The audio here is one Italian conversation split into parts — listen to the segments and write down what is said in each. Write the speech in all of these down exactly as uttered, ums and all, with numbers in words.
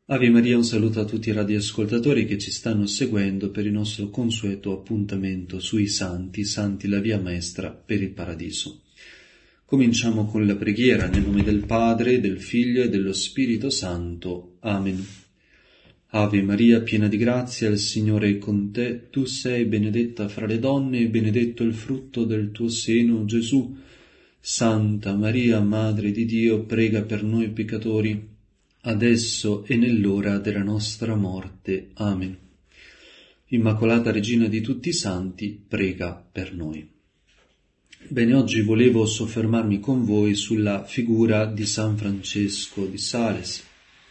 Ave Maria, un saluto a tutti i radioascoltatori che ci stanno seguendo per il nostro consueto appuntamento sui santi, santi la via maestra per il paradiso. Cominciamo con la preghiera nel nome del Padre, del Figlio e dello Spirito Santo. Amen. Ave Maria, piena di grazia, il Signore è con te. Tu sei benedetta fra le donne e benedetto il frutto del tuo seno, Gesù. Santa Maria, Madre di Dio, prega per noi peccatori, adesso e nell'ora della nostra morte. Amen. Immacolata Regina di tutti i santi, prega per noi. Bene, oggi volevo soffermarmi con voi sulla figura di San Francesco di Sales.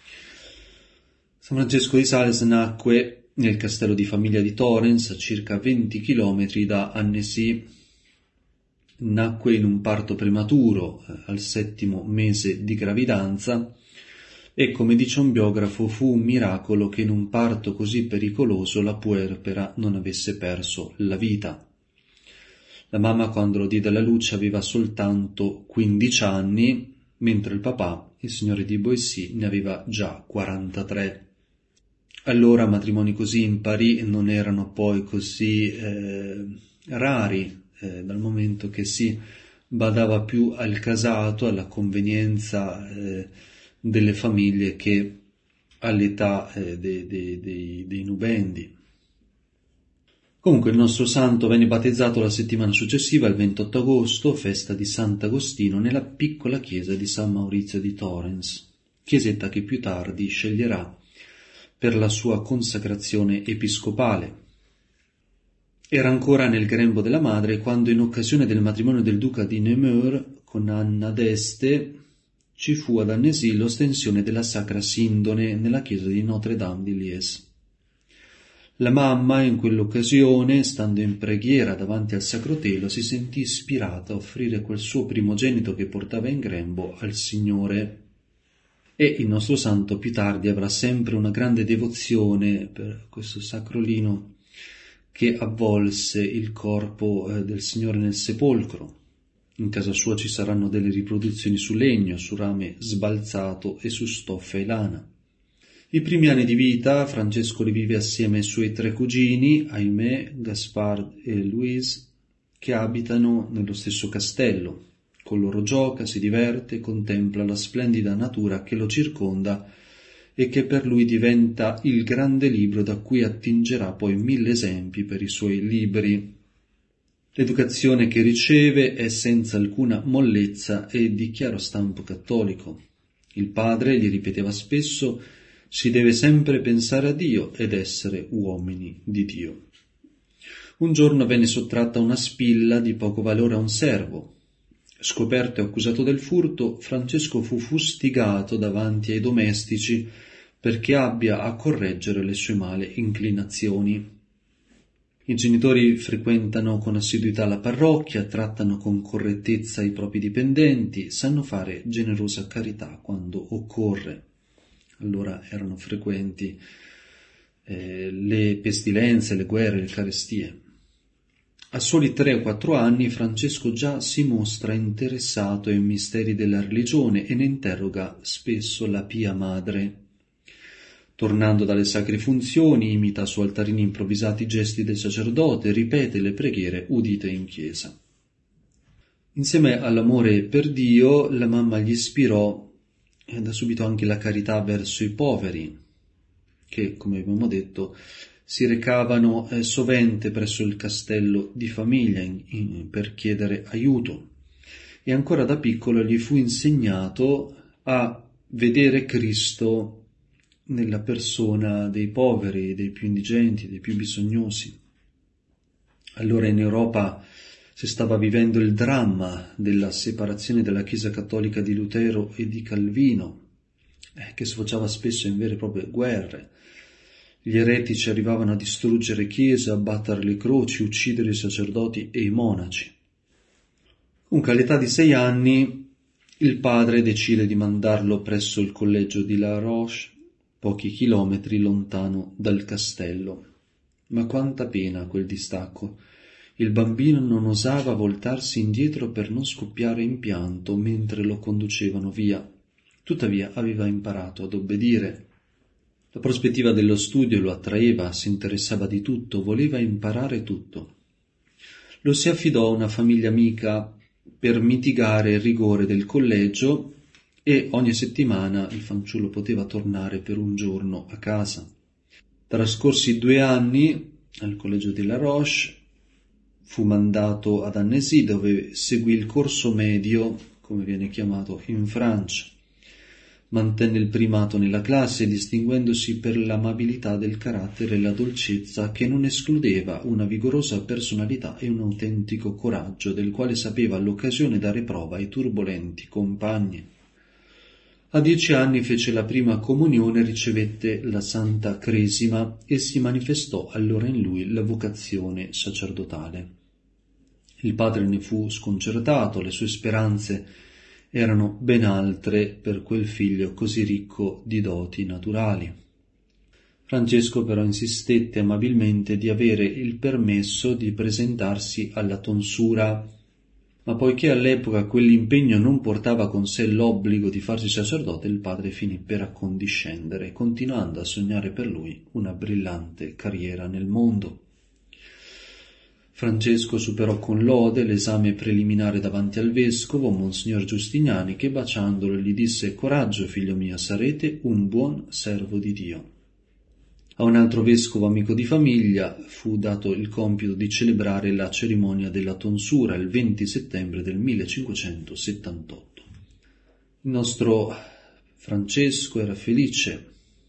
San Francesco di Sales nacque nel castello di famiglia di Torrens, a circa venti chilometri da Annecy. Nacque in un parto prematuro, eh, al settimo mese di gravidanza, e come dice un biografo fu un miracolo che in un parto così pericoloso la puerpera non avesse perso la vita. La mamma, quando lo diede alla luce, aveva soltanto quindici anni, mentre il papà, il signore di Boissy, ne aveva già quarantatré. Allora matrimoni così impari non erano poi così eh, rari, eh, dal momento che si badava più al casato, alla convenienza eh, delle famiglie che all'età eh, dei, dei, dei, dei nubendi. Comunque il nostro santo venne battezzato la settimana successiva, il ventotto agosto, festa di Sant'Agostino, nella piccola chiesa di San Maurizio di Torrens, chiesetta che più tardi sceglierà per la sua consacrazione episcopale. Era ancora nel grembo della madre quando, in occasione del matrimonio del duca di Nemours con Anna d'Este, ci fu ad Annecy l'ostensione della Sacra Sindone nella chiesa di Notre-Dame di Liesse. La mamma, in quell'occasione, stando in preghiera davanti al sacrotelo, si sentì ispirata a offrire quel suo primogenito che portava in grembo al Signore. E il nostro santo più tardi avrà sempre una grande devozione per questo sacrolino che avvolse il corpo eh, del Signore nel sepolcro. In casa sua ci saranno delle riproduzioni su legno, su rame sbalzato e su stoffa e lana. I primi anni di vita Francesco li vive assieme ai suoi tre cugini, Aimé, Gaspard e Louise, che abitano nello stesso castello. Con loro gioca, si diverte, contempla la splendida natura che lo circonda e che per lui diventa il grande libro da cui attingerà poi mille esempi per i suoi libri. L'educazione che riceve è senza alcuna mollezza e di chiaro stampo cattolico. Il padre gli ripeteva spesso: si deve sempre pensare a Dio ed essere uomini di Dio. Un giorno venne sottratta una spilla di poco valore a un servo. Scoperto e accusato del furto, Francesco fu fustigato davanti ai domestici perché abbia a correggere le sue male inclinazioni. I genitori frequentano con assiduità la parrocchia, trattano con correttezza i propri dipendenti, sanno fare generosa carità quando occorre. Allora erano frequenti eh, le pestilenze, le guerre, le carestie. A soli tre o quattro anni Francesco già si mostra interessato ai misteri della religione e ne interroga spesso la Pia Madre. Tornando dalle sacre funzioni, imita su altarini improvvisati i gesti del sacerdote, ripete le preghiere udite in chiesa. Insieme all'amore per Dio, la mamma gli ispirò e da subito anche la carità verso i poveri, che, come abbiamo detto, si recavano eh, sovente presso il castello di famiglia in, in, per chiedere aiuto. E ancora da piccolo gli fu insegnato a vedere Cristo nella persona dei poveri, dei più indigenti, dei più bisognosi. Allora in Europa si stava vivendo il dramma della separazione della Chiesa cattolica di Lutero e di Calvino, eh, che sfociava spesso in vere e proprie guerre. Gli eretici arrivavano a distruggere chiese, abbattere le croci, uccidere i sacerdoti e i monaci. Comunque all'età di sei anni il padre decide di mandarlo presso il collegio di La Roche, pochi chilometri lontano dal castello. Ma quanta pena quel distacco! Il bambino non osava voltarsi indietro per non scoppiare in pianto mentre lo conducevano via. Tuttavia aveva imparato ad obbedire. La prospettiva dello studio lo attraeva, si interessava di tutto, voleva imparare tutto. Lo si affidò a una famiglia amica per mitigare il rigore del collegio e ogni settimana il fanciullo poteva tornare per un giorno a casa. Trascorsi due anni al collegio di La Roche, fu mandato ad Annecy, dove seguì il corso medio, come viene chiamato, in Francia. Mantenne il primato nella classe, distinguendosi per l'amabilità del carattere e la dolcezza che non escludeva una vigorosa personalità e un autentico coraggio, del quale sapeva all'occasione dare prova ai turbolenti compagni. A dieci anni fece la prima comunione, ricevette la Santa Cresima e si manifestò allora in lui la vocazione sacerdotale. Il padre ne fu sconcertato, le sue speranze erano ben altre per quel figlio così ricco di doti naturali. Francesco però insistette amabilmente di avere il permesso di presentarsi alla tonsura, ma poiché all'epoca quell'impegno non portava con sé l'obbligo di farsi sacerdote, il padre finì per accondiscendere, continuando a sognare per lui una brillante carriera nel mondo. Francesco superò con lode l'esame preliminare davanti al vescovo, Monsignor Giustiniani, che baciandolo gli disse: «Coraggio, figlio mio, sarete un buon servo di Dio». A un altro vescovo amico di famiglia fu dato il compito di celebrare la cerimonia della tonsura il venti settembre del millecinquecentosettantotto. Il nostro Francesco era felice,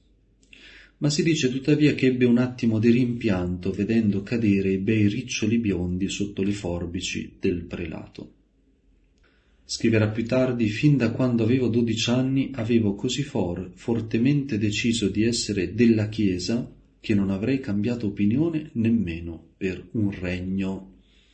ma si dice tuttavia che ebbe un attimo di rimpianto vedendo cadere i bei riccioli biondi sotto le forbici del prelato. Scriverà più tardi: «Fin da quando avevo dodici anni avevo così for- fortemente deciso di essere della Chiesa che non avrei cambiato opinione nemmeno per un regno».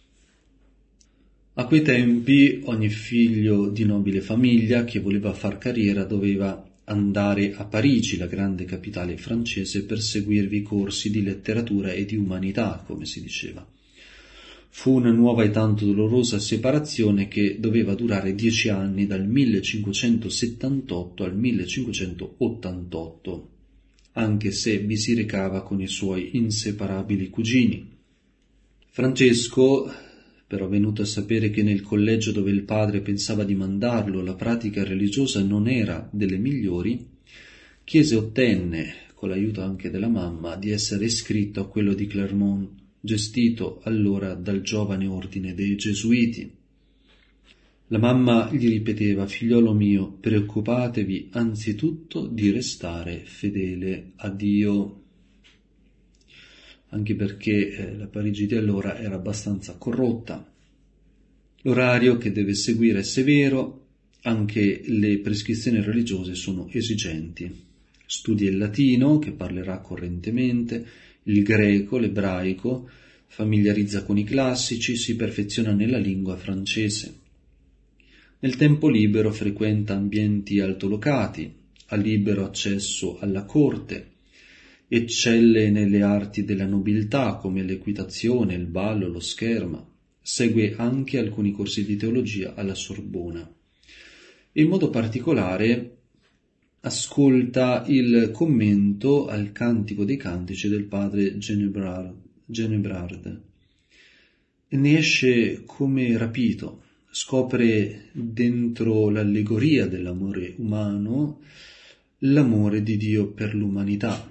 A quei tempi ogni figlio di nobile famiglia che voleva far carriera doveva andare a Parigi, la grande capitale francese, per seguirvi corsi di letteratura e di umanità, come si diceva. Fu una nuova e tanto dolorosa separazione che doveva durare dieci anni, dal millecinquecentosettantotto al millecinquecentottantotto, anche se vi si recava con i suoi inseparabili cugini. Francesco, però, venuto a sapere che nel collegio dove il padre pensava di mandarlo la pratica religiosa non era delle migliori, chiese e ottenne, con l'aiuto anche della mamma, di essere iscritto a quello di Clermont, gestito allora dal giovane ordine dei Gesuiti. La mamma gli ripeteva: «Figliolo mio, preoccupatevi anzitutto di restare fedele a Dio», anche perché eh, la Parigi di allora era abbastanza corrotta. L'orario che deve seguire è severo, anche le prescrizioni religiose sono esigenti. Studia il latino, che parlerà correntemente, il greco, l'ebraico, familiarizza con i classici, si perfeziona nella lingua francese. Nel tempo libero frequenta ambienti altolocati, ha libero accesso alla corte, eccelle nelle arti della nobiltà come l'equitazione, il ballo, lo scherma. Segue anche alcuni corsi di teologia alla Sorbona. In modo particolare ascolta il commento al Cantico dei Cantici del padre Genebrard, Genebrard e ne esce come rapito. Scopre dentro l'allegoria dell'amore umano l'amore di Dio per l'umanità.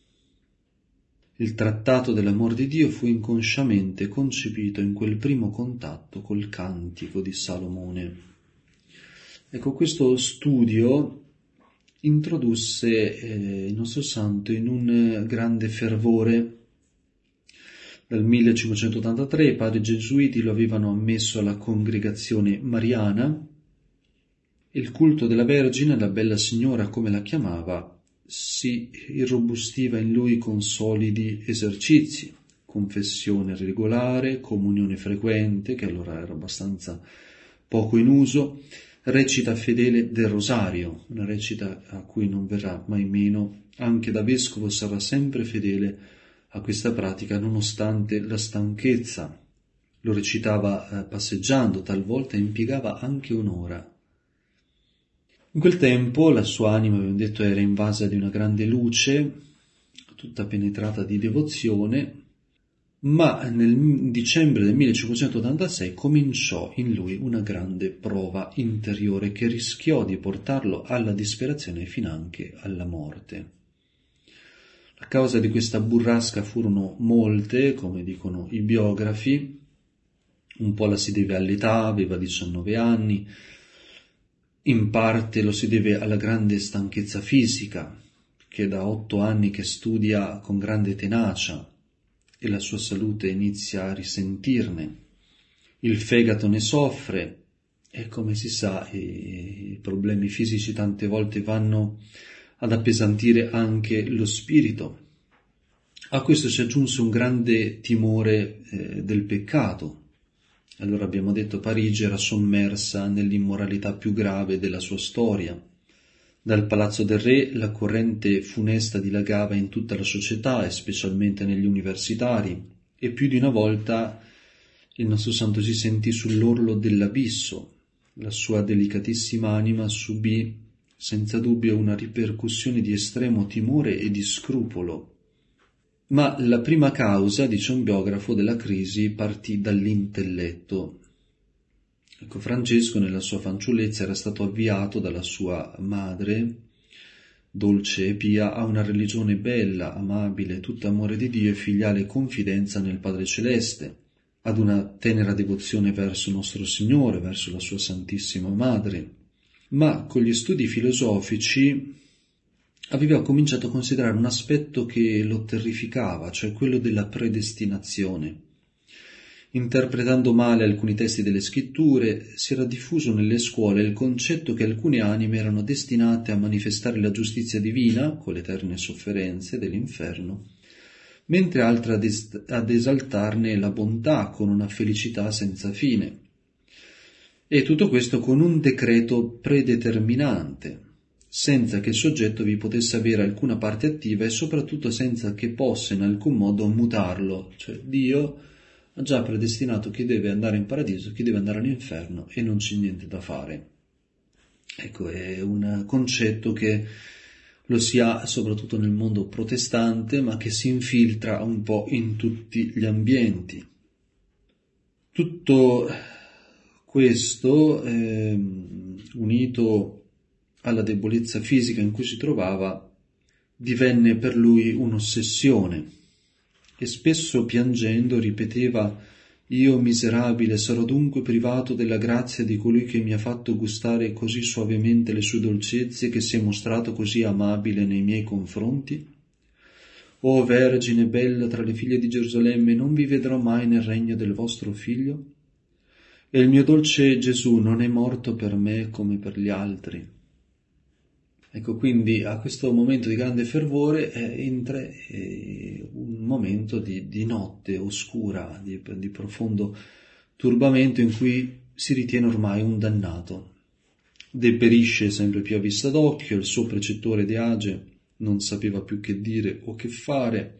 Il trattato dell'amor di Dio fu inconsciamente concepito in quel primo contatto col Cantico di Salomone. Ecco, questo studio introdusse eh, il nostro santo in un grande fervore. Dal millecinquecentottantatré i padri gesuiti lo avevano ammesso alla congregazione mariana e il culto della Vergine, la bella signora come la chiamava, si irrobustiva in lui con solidi esercizi, confessione regolare, comunione frequente, che allora era abbastanza poco in uso, recita fedele del rosario, una recita a cui non verrà mai meno, anche da vescovo sarà sempre fedele a questa pratica nonostante la stanchezza. Lo recitava eh, passeggiando, talvolta impiegava anche un'ora. In quel tempo la sua anima, abbiamo detto, era invasa di una grande luce, tutta penetrata di devozione, ma nel dicembre del millecinquecentottantasei cominciò in lui una grande prova interiore che rischiò di portarlo alla disperazione e finanche alla morte. La causa di questa burrasca furono molte, come dicono i biografi. Un po' la si deve all'età, aveva diciannove anni, in parte lo si deve alla grande stanchezza fisica, che da otto anni che studia con grande tenacia e la sua salute inizia a risentirne. Il fegato ne soffre e, come si sa, i problemi fisici tante volte vanno ad appesantire anche lo spirito. A questo si aggiunse un grande timore eh, del peccato. Allora abbiamo detto, Parigi era sommersa nell'immoralità più grave della sua storia. Dal palazzo del re la corrente funesta dilagava in tutta la società e specialmente negli universitari, e più di una volta il nostro santo si sentì sull'orlo dell'abisso. La sua delicatissima anima subì senza dubbio una ripercussione di estremo timore e di scrupolo. Ma la prima causa, dice un biografo, della crisi partì dall'intelletto. Ecco, Francesco nella sua fanciullezza era stato avviato dalla sua madre, dolce e pia, a una religione bella, amabile, tutta amore di Dio e filiale confidenza nel Padre Celeste, ad una tenera devozione verso nostro Signore, verso la sua Santissima Madre. Ma con gli studi filosofici aveva cominciato a considerare un aspetto che lo terrificava, cioè quello della predestinazione. Interpretando male alcuni testi delle scritture, si era diffuso nelle scuole il concetto che alcune anime erano destinate a manifestare la giustizia divina, con le eterne sofferenze dell'inferno, mentre altre ad, est- ad esaltarne la bontà con una felicità senza fine. E tutto questo con un decreto predeterminante, senza che il soggetto vi potesse avere alcuna parte attiva e soprattutto senza che possa in alcun modo mutarlo. Cioè Dio ha già predestinato chi deve andare in paradiso, chi deve andare all'inferno e non c'è niente da fare. Ecco, è un concetto che lo si ha soprattutto nel mondo protestante, ma che si infiltra un po' in tutti gli ambienti. Tutto questo, eh, unito alla debolezza fisica in cui si trovava, divenne per lui un'ossessione e spesso piangendo ripeteva: «Io miserabile sarò dunque privato della grazia di colui che mi ha fatto gustare così suavemente le sue dolcezze e che si è mostrato così amabile nei miei confronti? O Vergine bella tra le figlie di Gerusalemme, non vi vedrò mai nel regno del vostro Figlio? E il mio dolce Gesù non è morto per me come per gli altri». Ecco, quindi a questo momento di grande fervore eh, entra eh, un momento di, di notte oscura, di, di profondo turbamento in cui si ritiene ormai un dannato. Deperisce sempre più a vista d'occhio, il suo precettore De Age non sapeva più che dire o che fare,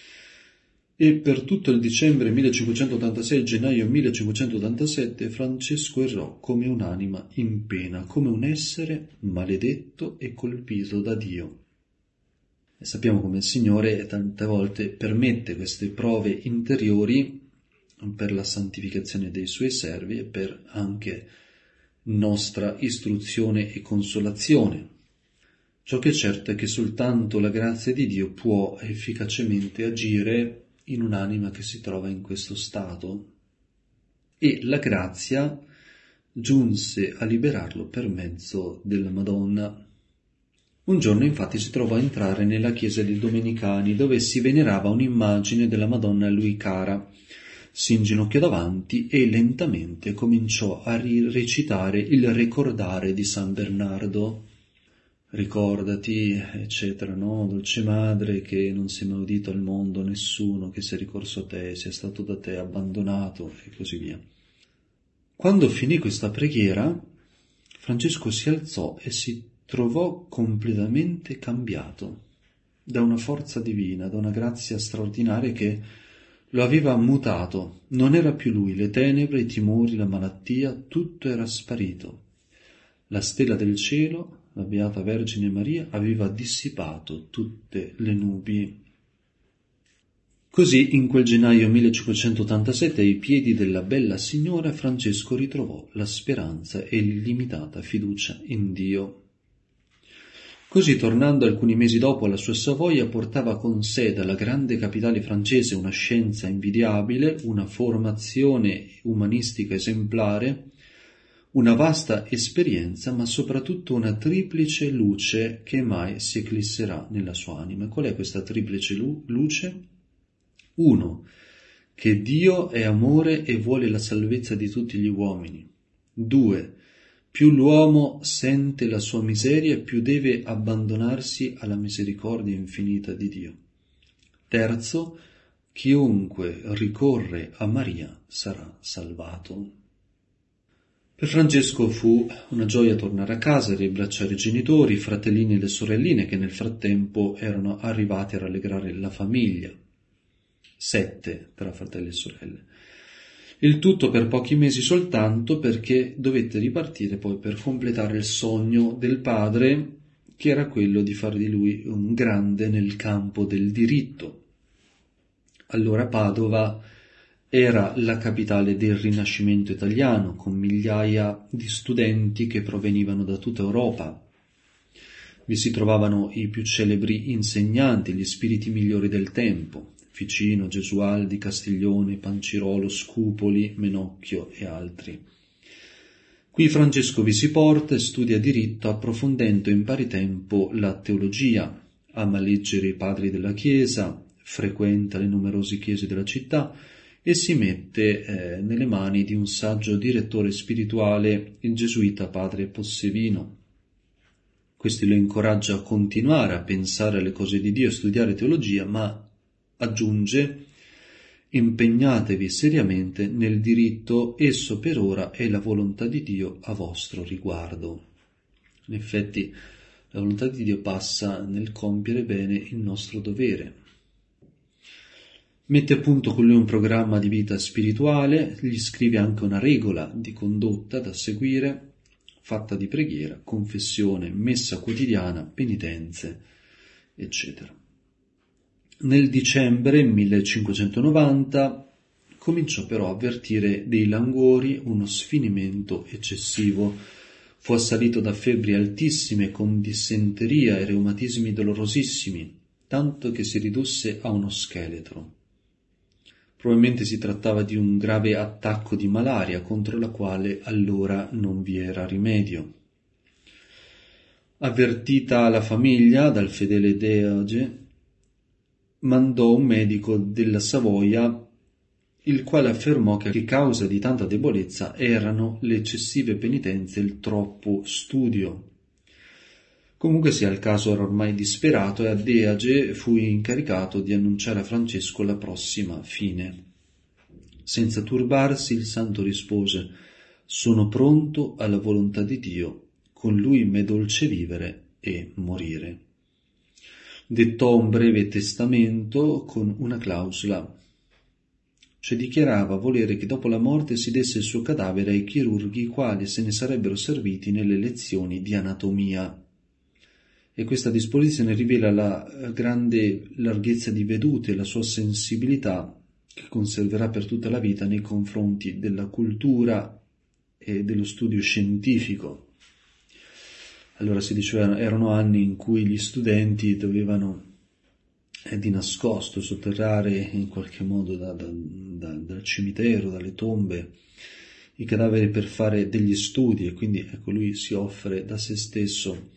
e per tutto il dicembre millecinquecentottantasei e gennaio millecinquecentottantasette Francesco errò come un'anima in pena, come un essere maledetto e colpito da Dio. E sappiamo come il Signore tante volte permette queste prove interiori per la santificazione dei Suoi servi e per anche nostra istruzione e consolazione. Ciò che è certo è che soltanto la grazia di Dio può efficacemente agire in un'anima che si trova in questo stato, e la grazia giunse a liberarlo per mezzo della Madonna. Un giorno infatti si trovò a entrare nella chiesa dei Domenicani, dove si venerava un'immagine della Madonna a lui cara. Si inginocchiò davanti e lentamente cominciò a recitare il Ricordare di San Bernardo. Ricordati, eccetera, no? Dolce Madre, che non si è mai udito al mondo nessuno che sia ricorso a te, sia stato da te abbandonato, e così via. Quando finì questa preghiera, Francesco si alzò e si trovò completamente cambiato da una forza divina, da una grazia straordinaria che lo aveva mutato. Non era più lui, le tenebre, i timori, la malattia, tutto era sparito. La stella del cielo la Beata Vergine Maria, aveva dissipato tutte le nubi. Così, in quel gennaio millecinquecentottantasette, ai piedi della bella signora, Francesco ritrovò la speranza e l'illimitata fiducia in Dio. Così, tornando alcuni mesi dopo alla sua Savoia, portava con sé dalla grande capitale francese una scienza invidiabile, una formazione umanistica esemplare, una vasta esperienza, ma soprattutto una triplice luce che mai si eclisserà nella sua anima. Qual è questa triplice lu- luce? Uno, che Dio è amore e vuole la salvezza di tutti gli uomini. Due, più l'uomo sente la sua miseria, più deve abbandonarsi alla misericordia infinita di Dio. Terzo, chiunque ricorre a Maria sarà salvato. Per Francesco fu una gioia tornare a casa e riabbracciare i genitori, i fratellini e le sorelline che nel frattempo erano arrivati a rallegrare la famiglia. Sette tra fratelli e sorelle. Il tutto per pochi mesi soltanto, perché dovette ripartire poi per completare il sogno del padre, che era quello di fare di lui un grande nel campo del diritto. Allora Padova era la capitale del Rinascimento italiano, con migliaia di studenti che provenivano da tutta Europa. Vi si trovavano i più celebri insegnanti, gli spiriti migliori del tempo: Ficino, Gesualdi, Castiglione, Pancirolo, Scupoli, Menocchio e altri. Qui Francesco vi si porta e studia diritto, approfondendo in pari tempo la teologia, ama leggere i padri della Chiesa, frequenta le numerose chiese della città e si mette eh, nelle mani di un saggio direttore spirituale, il gesuita padre Possevino. Questi lo incoraggia a continuare a pensare alle cose di Dio e studiare teologia, ma aggiunge: impegnatevi seriamente nel diritto, esso per ora è la volontà di Dio a vostro riguardo. In effetti la volontà di Dio passa nel compiere bene il nostro dovere. Mette a punto con lui un programma di vita spirituale, gli scrive anche una regola di condotta da seguire, fatta di preghiera, confessione, messa quotidiana, penitenze, eccetera. Nel dicembre millecinquecentonovanta cominciò però a avvertire dei languori, uno sfinimento eccessivo. Fu assalito da febbri altissime con dissenteria e reumatismi dolorosissimi, tanto che si ridusse a uno scheletro. Probabilmente si trattava di un grave attacco di malaria contro la quale allora non vi era rimedio. Avvertita la famiglia dal fedele Deage, mandò un medico della Savoia, il quale affermò che causa di tanta debolezza erano le eccessive penitenze e il troppo studio. Comunque sia, il caso era ormai disperato e a Deage fu incaricato di annunciare a Francesco la prossima fine. Senza turbarsi, il santo rispose: «Sono pronto alla volontà di Dio, con lui m'è dolce vivere e morire». Dettò un breve testamento con una clausola, cioè dichiarava volere che dopo la morte si desse il suo cadavere ai chirurghi i quali se ne sarebbero serviti nelle lezioni di anatomia. E questa disposizione rivela la grande larghezza di vedute e la sua sensibilità che conserverà per tutta la vita nei confronti della cultura e dello studio scientifico. Allora si diceva, erano anni in cui gli studenti dovevano eh, di nascosto sotterrare in qualche modo da, da, da, dal cimitero, dalle tombe, i cadaveri per fare degli studi, e quindi ecco, lui si offre da se stesso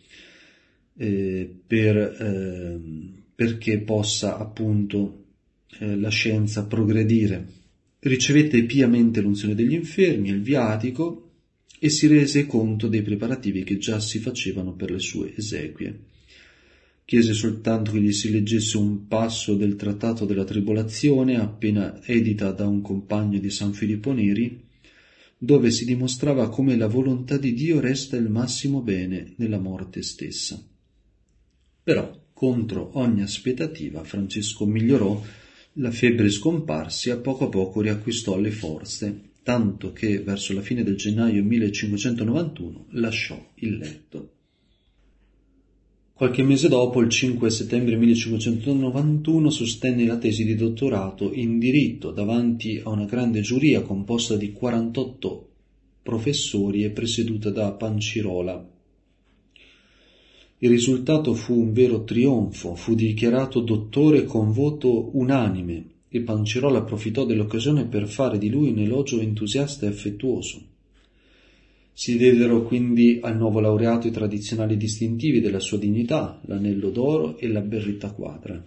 eh, per, eh, perché possa appunto eh, la scienza progredire. Ricevette piamente l'unzione degli infermi, il viatico, e si rese conto dei preparativi che già si facevano per le sue esequie. Chiese soltanto che gli si leggesse un passo del Trattato della Tribolazione, appena edita da un compagno di San Filippo Neri, dove si dimostrava come la volontà di Dio resta il massimo bene nella morte stessa. Però, contro ogni aspettativa, Francesco migliorò, la febbre scomparse e a poco a poco riacquistò le forze, tanto che verso la fine del gennaio millecinquecentonovantuno lasciò il letto. Qualche mese dopo, il cinque settembre millecinquecentonovantuno, sostenne la tesi di dottorato in diritto davanti a una grande giuria composta di quarantotto professori e presieduta da Pancirola. Il risultato fu un vero trionfo, fu dichiarato dottore con voto unanime e Pancirola approfittò dell'occasione per fare di lui un elogio entusiasta e affettuoso. Si diedero quindi al nuovo laureato i tradizionali distintivi della sua dignità, l'anello d'oro e la berretta quadra.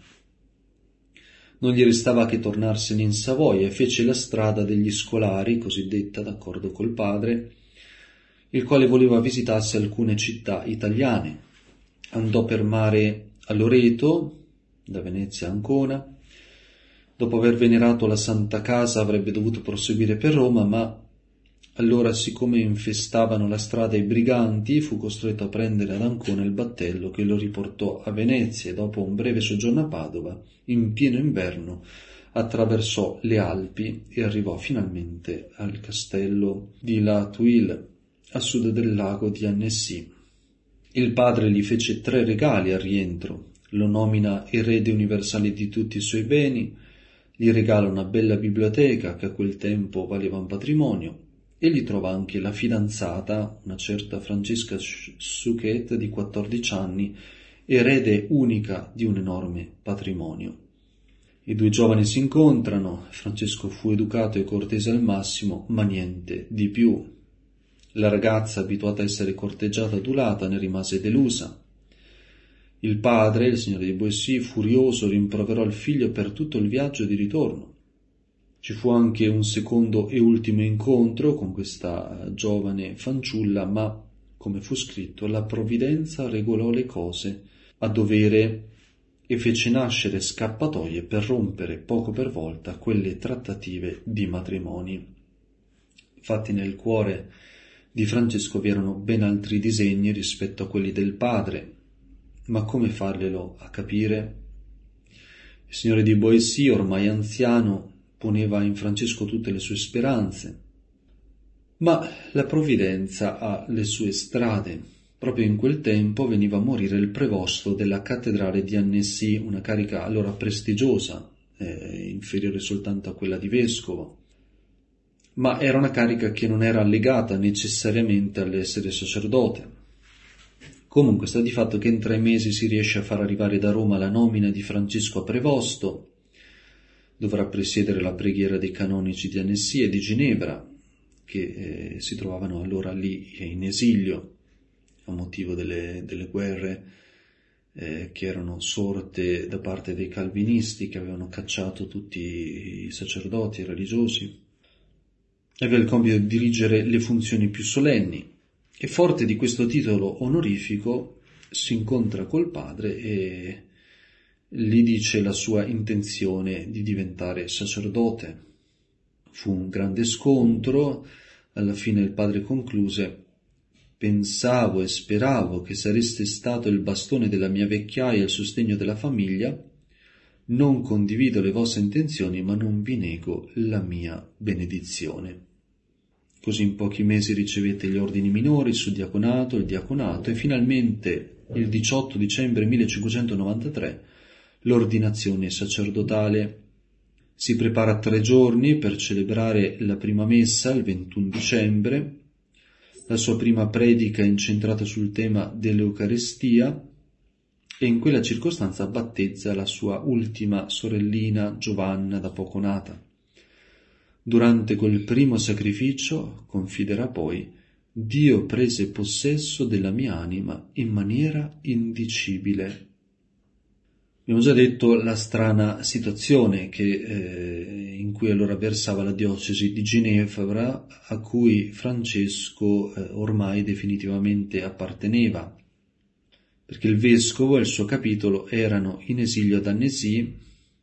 Non gli restava che tornarsene in Savoia e fece la strada degli scolari, cosiddetta d'accordo col padre, il quale voleva visitarsi alcune città italiane. Andò per mare a Loreto, da Venezia a Ancona. Dopo aver venerato la Santa Casa avrebbe dovuto proseguire per Roma, ma allora, siccome infestavano la strada i briganti, fu costretto a prendere ad Ancona il battello che lo riportò a Venezia e dopo un breve soggiorno a Padova, in pieno inverno, attraversò le Alpi e arrivò finalmente al castello di La Tuile, a sud del lago di Annecy. Il padre gli fece tre regali al rientro: lo nomina erede universale di tutti i suoi beni, gli regala una bella biblioteca che a quel tempo valeva un patrimonio, e gli trova anche la fidanzata, una certa Francesca Suchet di quattordici anni, erede unica di un enorme patrimonio. I due giovani si incontrano, Francesco fu educato e cortese al massimo, ma niente di più. La ragazza, abituata a essere corteggiata e adulata, ne rimase delusa. Il padre, il signore di Boissy, furioso, rimproverò il figlio per tutto il viaggio di ritorno. Ci fu anche un secondo e ultimo incontro con questa giovane fanciulla, ma, come fu scritto, la provvidenza regolò le cose a dovere e fece nascere scappatoie per rompere poco per volta quelle trattative di matrimoni. Infatti nel cuore di Francesco vi erano ben altri disegni rispetto a quelli del padre, ma come farglielo a capire? Il signore di Boissy, ormai anziano, poneva in Francesco tutte le sue speranze, ma la provvidenza ha le sue strade. Proprio in quel tempo veniva a morire il prevosto della cattedrale di Annecy, una carica allora prestigiosa, eh, inferiore soltanto a quella di vescovo, ma era una carica che non era legata necessariamente all'essere sacerdote. Comunque sta di fatto che in tre mesi si riesce a far arrivare da Roma la nomina di Francesco a prevosto. Dovrà presiedere la preghiera dei canonici di Annecy e di Ginevra, che eh, si trovavano allora lì in esilio a motivo delle, delle guerre eh, che erano sorte da parte dei calvinisti, che avevano cacciato tutti i sacerdoti e religiosi. Aveva il compito di dirigere le funzioni più solenni e, forte di questo titolo onorifico, si incontra col padre e gli dice la sua intenzione di diventare sacerdote. Fu un grande scontro. Alla fine il padre concluse: «Pensavo e speravo che sareste stato il bastone della mia vecchiaia e il sostegno della famiglia. Non condivido le vostre intenzioni, ma non vi nego la mia benedizione». Così in pochi mesi ricevette gli ordini minori, il suddiaconato, il diaconato e finalmente il diciotto dicembre millecinquecentonovantatré l'ordinazione sacerdotale. Si prepara tre giorni per celebrare la prima messa il ventuno dicembre. La sua prima predica è incentrata sul tema dell'Eucaristia e in quella circostanza battezza la sua ultima sorellina Giovanna, da poco nata. Durante quel primo sacrificio, confiderà poi, Dio prese possesso della mia anima in maniera indicibile. Abbiamo già detto la strana situazione che, eh, in cui allora versava la diocesi di Ginevra, a cui Francesco eh, ormai definitivamente apparteneva, perché il vescovo e il suo capitolo erano in esilio ad Annecy,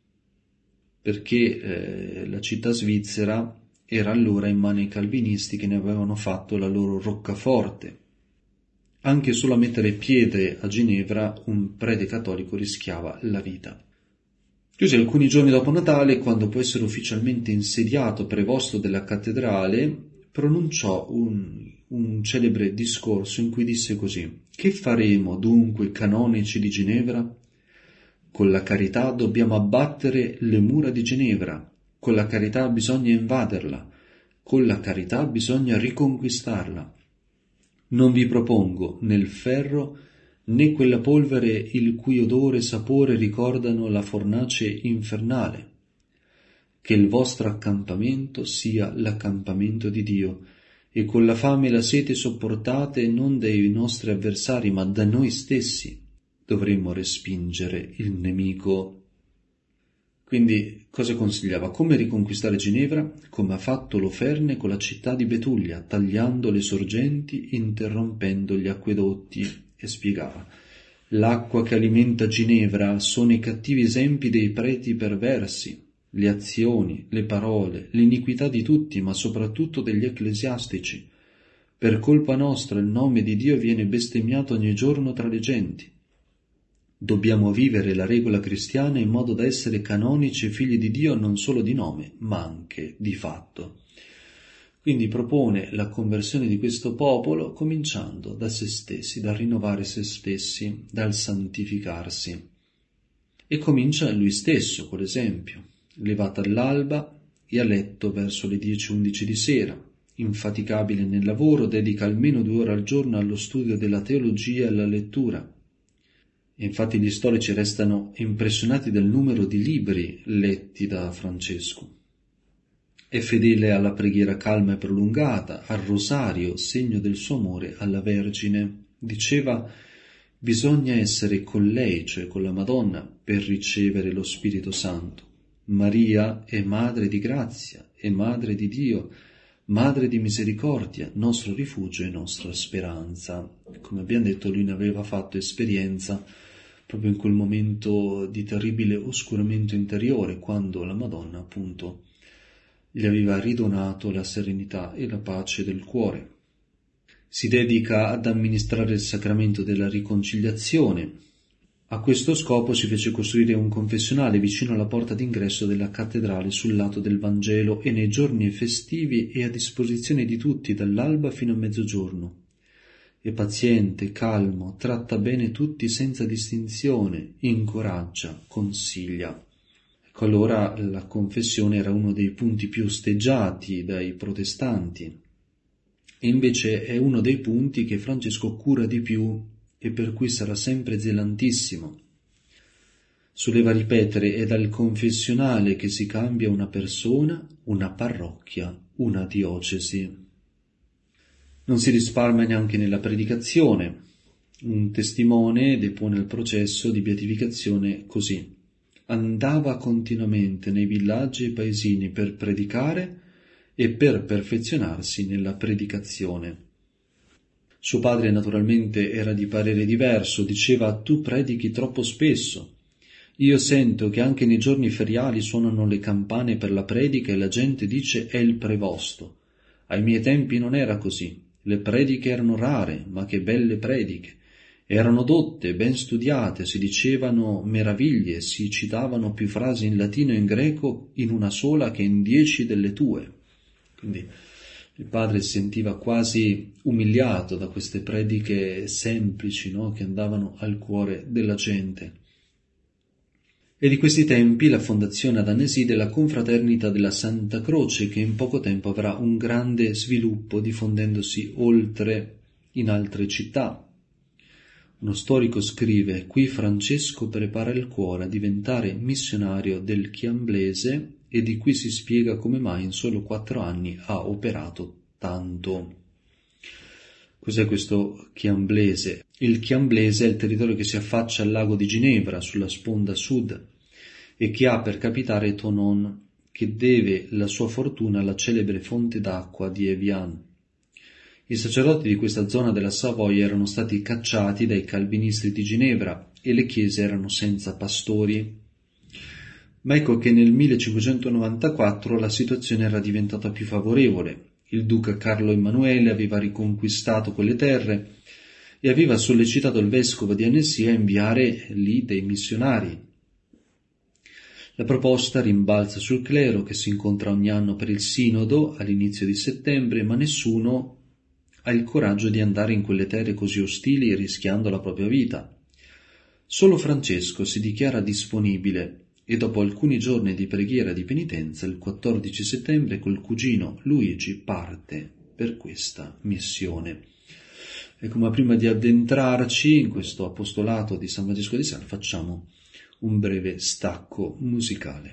perché eh, la città svizzera era allora in mano ai calvinisti, che ne avevano fatto la loro roccaforte. Anche solo a mettere piede a Ginevra un prete cattolico rischiava la vita. Così alcuni giorni dopo Natale, quando può essere ufficialmente insediato prevosto della cattedrale, pronunciò un, un celebre discorso in cui disse così: «Che faremo dunque, canonici di Ginevra? Con la carità dobbiamo abbattere le mura di Ginevra, con la carità bisogna invaderla, con la carità bisogna riconquistarla. Non vi propongo né il ferro né quella polvere il cui odore e sapore ricordano la fornace infernale. Che il vostro accampamento sia l'accampamento di Dio, e con la fame e la sete sopportate non dai nostri avversari ma da noi stessi dovremmo respingere il nemico». Quindi cosa consigliava? Come riconquistare Ginevra? Come ha fatto Loferne con la città di Betulia, tagliando le sorgenti, interrompendo gli acquedotti. E spiegava: l'acqua che alimenta Ginevra sono i cattivi esempi dei preti perversi, le azioni, le parole, l'iniquità di tutti, ma soprattutto degli ecclesiastici. Per colpa nostra il nome di Dio viene bestemmiato ogni giorno tra le genti. Dobbiamo vivere la regola cristiana in modo da essere canonici e figli di Dio non solo di nome, ma anche di fatto. Quindi propone la conversione di questo popolo cominciando da se stessi, dal rinnovare se stessi, dal santificarsi. E comincia lui stesso, con l'esempio. Levato all'alba e a letto verso le dieci undici di sera, infaticabile nel lavoro, dedica almeno due ore al giorno allo studio della teologia e alla lettura. E infatti gli storici restano impressionati del numero di libri letti da Francesco. È fedele alla preghiera calma e prolungata, al rosario, segno del suo amore alla Vergine. Diceva: bisogna essere con lei, cioè con la Madonna, per ricevere lo Spirito Santo. Maria è madre di grazia, è madre di Dio, madre di misericordia, nostro rifugio e nostra speranza. Come abbiamo detto, lui ne aveva fatto esperienza proprio in quel momento di terribile oscuramento interiore, quando la Madonna appunto gli aveva ridonato la serenità e la pace del cuore. Si dedica ad amministrare il sacramento della riconciliazione. A questo scopo si fece costruire un confessionale vicino alla porta d'ingresso della cattedrale sul lato del Vangelo, e nei giorni festivi è a disposizione di tutti dall'alba fino a mezzogiorno. È paziente, calmo, tratta bene tutti senza distinzione, incoraggia, consiglia. Ecco, allora la confessione era uno dei punti più osteggiati dai protestanti, e invece è uno dei punti che Francesco cura di più e per cui sarà sempre zelantissimo. Soleva ripetere: è dal confessionale che si cambia una persona, una parrocchia, una diocesi. Non si risparmia neanche nella predicazione. Un testimone depone il processo di beatificazione così: andava continuamente nei villaggi e paesini per predicare e per perfezionarsi nella predicazione. Suo padre naturalmente era di parere diverso, diceva: tu predichi troppo spesso. Io sento che anche nei giorni feriali suonano le campane per la predica e la gente dice è il prevosto. Ai miei tempi non era così. Le prediche erano rare, ma che belle prediche. Erano dotte, ben studiate, si dicevano meraviglie, si citavano più frasi in latino e in greco in una sola che in dieci delle tue. Quindi il padre si sentiva quasi umiliato da queste prediche semplici, no? Che andavano al cuore della gente. È di questi tempi la fondazione ad Annecy della Confraternita della Santa Croce, che in poco tempo avrà un grande sviluppo diffondendosi oltre in altre città. Uno storico scrive: qui Francesco prepara il cuore a diventare missionario del Chiamblese, e di qui si spiega come mai in solo quattro anni ha operato tanto. Cos'è questo Chiamblese? Il Chiamblese è il territorio che si affaccia al lago di Ginevra, sulla sponda sud, e che ha per capitale Thonon, che deve la sua fortuna alla celebre fonte d'acqua di Evian. I sacerdoti di questa zona della Savoia erano stati cacciati dai calvinisti di Ginevra e le chiese erano senza pastori. Ma ecco che nel millecinquecentonovantaquattro la situazione era diventata più favorevole. Il duca Carlo Emanuele aveva riconquistato quelle terre e aveva sollecitato il vescovo di Annecy a inviare lì dei missionari. La proposta rimbalza sul clero, che si incontra ogni anno per il sinodo all'inizio di settembre, ma nessuno ha il coraggio di andare in quelle terre così ostili rischiando la propria vita. Solo Francesco si dichiara disponibile e dopo alcuni giorni di preghiera e di penitenza, il quattordici settembre col cugino Luigi parte per questa missione. Ecco, ma prima di addentrarci in questo apostolato di San Francesco di Sales facciamo un breve stacco musicale.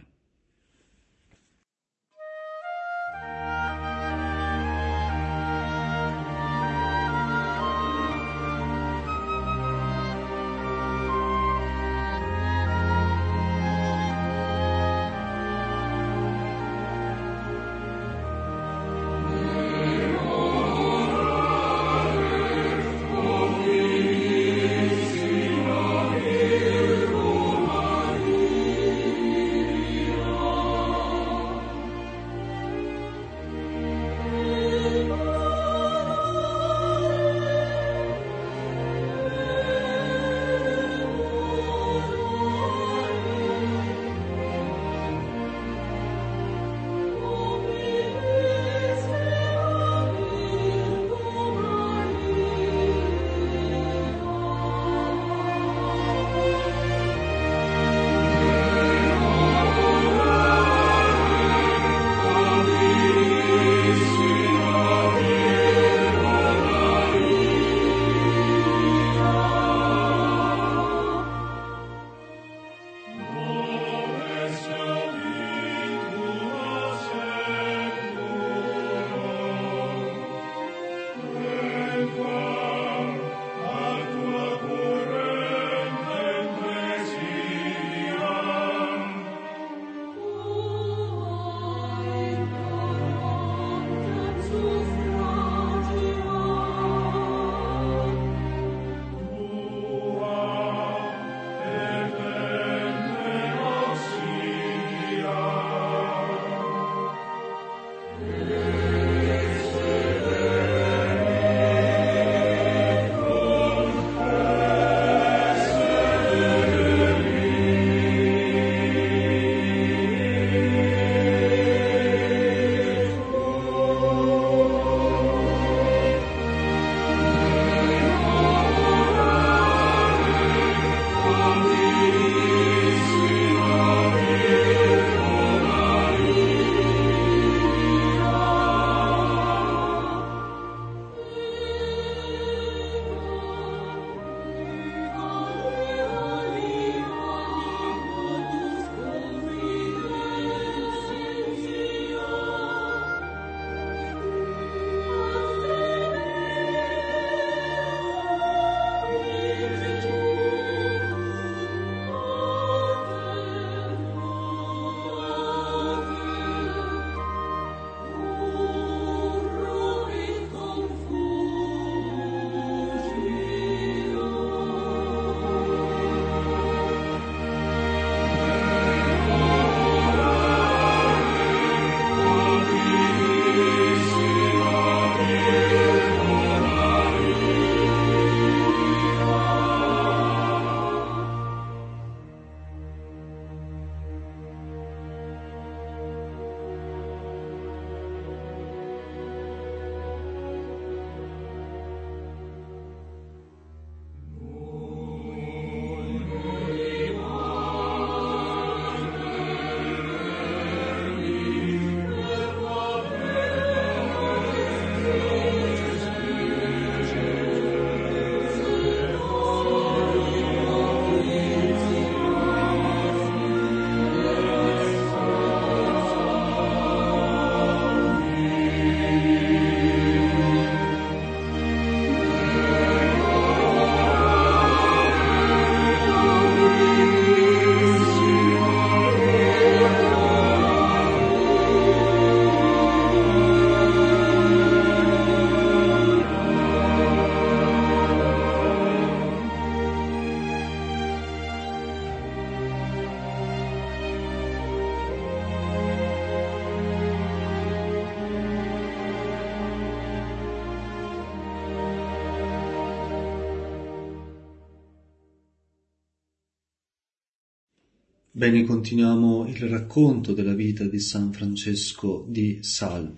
Bene, continuiamo il racconto della vita di San Francesco di Sales.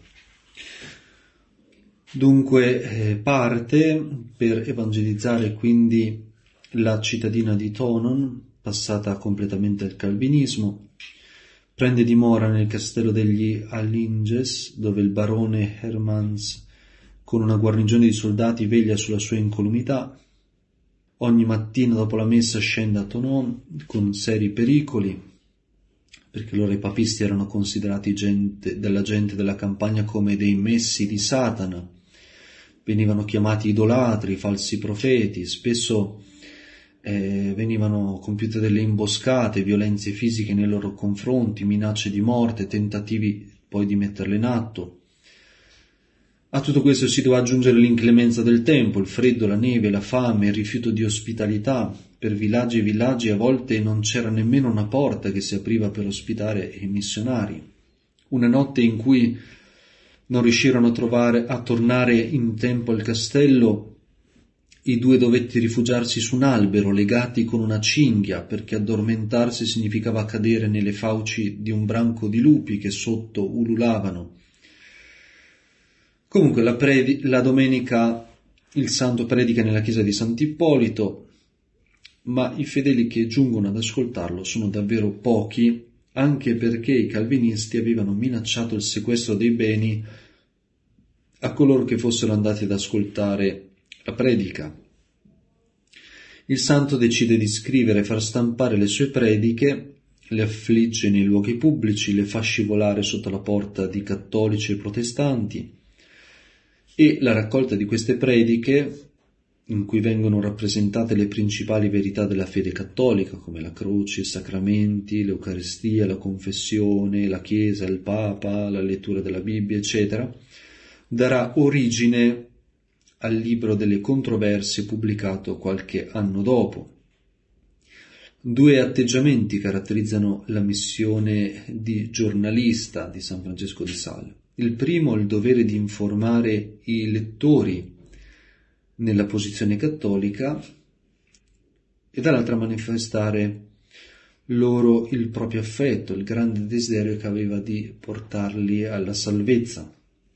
Dunque eh, parte per evangelizzare quindi la cittadina di Thonon, passata completamente al calvinismo, prende dimora nel castello degli Allinges, dove il barone Hermans, con una guarnigione di soldati, veglia sulla sua incolumità. Ogni mattina dopo la messa scende a Thonon con seri pericoli, perché loro i papisti erano considerati gente, dalla gente della campagna come dei messi di Satana, venivano chiamati idolatri, falsi profeti, spesso eh, venivano compiute delle imboscate, violenze fisiche nei loro confronti, minacce di morte, tentativi poi di metterle in atto. A tutto questo si doveva aggiungere l'inclemenza del tempo, il freddo, la neve, la fame, il rifiuto di ospitalità. Per villaggi e villaggi a volte non c'era nemmeno una porta che si apriva per ospitare i missionari. Una notte in cui non riuscirono a trovare a tornare in tempo al castello, i due dovetti rifugiarsi su un albero legati con una cinghia, perché addormentarsi significava cadere nelle fauci di un branco di lupi che sotto ululavano. Comunque la, predi- la domenica il santo predica nella chiesa di Sant'Ippolito, ma i fedeli che giungono ad ascoltarlo sono davvero pochi, anche perché i calvinisti avevano minacciato il sequestro dei beni a coloro che fossero andati ad ascoltare la predica. Il santo decide di scrivere e far stampare le sue prediche, le affligge nei luoghi pubblici, le fa scivolare sotto la porta di cattolici e protestanti, e la raccolta di queste prediche, in cui vengono rappresentate le principali verità della fede cattolica, come la croce, i sacramenti, l'Eucaristia, la confessione, la Chiesa, il Papa, la lettura della Bibbia, eccetera, darà origine al libro delle controversie pubblicato qualche anno dopo. Due atteggiamenti caratterizzano la missione di giornalista di San Francesco di Sales. Il primo, il dovere di informare i lettori nella posizione cattolica, e dall'altra manifestare loro il proprio affetto, il grande desiderio che aveva di portarli alla salvezza.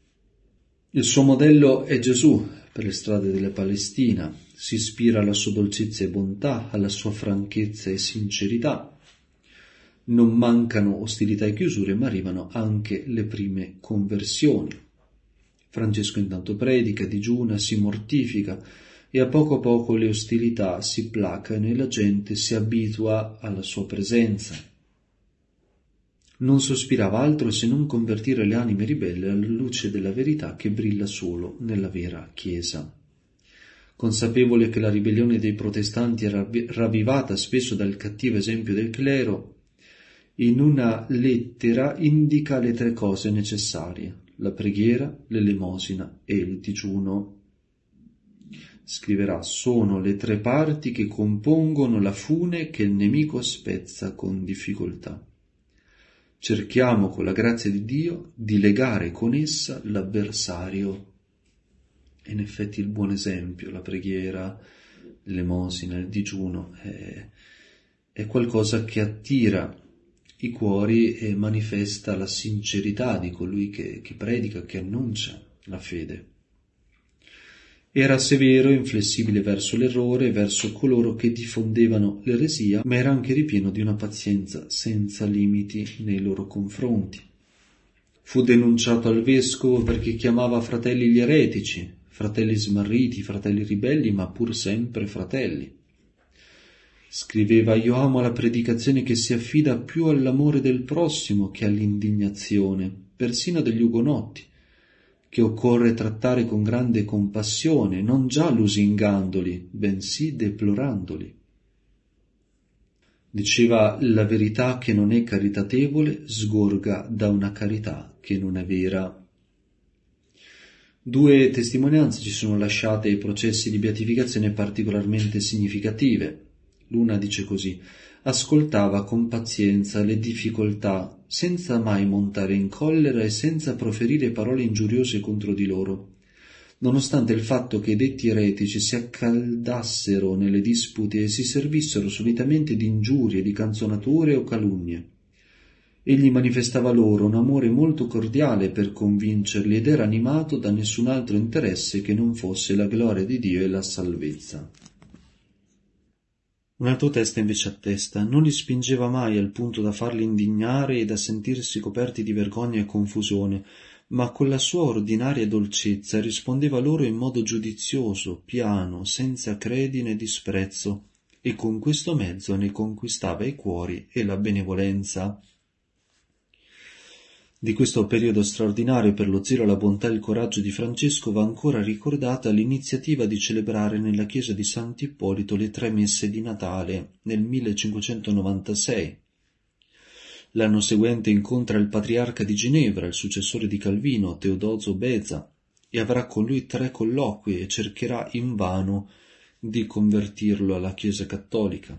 Il suo modello è Gesù per le strade della Palestina, si ispira alla sua dolcezza e bontà, alla sua franchezza e sincerità. Non mancano ostilità e chiusure, ma arrivano anche le prime conversioni. Francesco intanto predica, digiuna, si mortifica e a poco a poco le ostilità si placano e la gente si abitua alla sua presenza. Non sospirava altro se non convertire le anime ribelle alla luce della verità che brilla solo nella vera Chiesa. Consapevole che la ribellione dei protestanti era ravvivata spesso dal cattivo esempio del clero, in una lettera indica le tre cose necessarie: la preghiera, l'elemosina e il digiuno. Scriverà: sono le tre parti che compongono la fune che il nemico spezza con difficoltà. Cerchiamo con la grazia di Dio di legare con essa l'avversario. E in effetti il buon esempio, la preghiera, l'elemosina, il digiuno è, è qualcosa che attira i cuori e manifesta la sincerità di colui che, che predica, che annuncia la fede. Era severo e inflessibile verso l'errore, verso coloro che diffondevano l'eresia, ma era anche ripieno di una pazienza senza limiti nei loro confronti. Fu denunciato al vescovo perché chiamava fratelli gli eretici, fratelli smarriti, fratelli ribelli, ma pur sempre fratelli. Scriveva: io amo la predicazione che si affida più all'amore del prossimo che all'indignazione, persino degli ugonotti, che occorre trattare con grande compassione, non già lusingandoli, bensì deplorandoli. Diceva: la verità che non è caritatevole sgorga da una carità che non è vera. Due testimonianze ci sono lasciate ai processi di beatificazione particolarmente significative. L'una dice così: ascoltava con pazienza le difficoltà, senza mai montare in collera e senza proferire parole ingiuriose contro di loro. nonostante il fatto che detti eretici si accaldassero nelle dispute e si servissero solitamente di ingiurie, di canzonature o calunnie. Egli manifestava loro un amore molto cordiale per convincerli ed era animato da nessun altro interesse che non fosse la gloria di Dio e la salvezza. Un altro testo invece attesta: non li spingeva mai al punto da farli indignare e da sentirsi coperti di vergogna e confusione, ma con la sua ordinaria dolcezza rispondeva loro in modo giudizioso, piano, senza credi né disprezzo, e con questo mezzo ne conquistava i cuori e la benevolenza. Di questo periodo straordinario per lo zelo, la bontà e il coraggio di Francesco va ancora ricordata l'iniziativa di celebrare nella chiesa di Sant'Ippolito le tre messe di Natale nel millecinquecentonovantasei. L'anno seguente incontra il patriarca di Ginevra, il successore di Calvino, Teodoso Beza, e avrà con lui tre colloqui e cercherà invano di convertirlo alla Chiesa cattolica.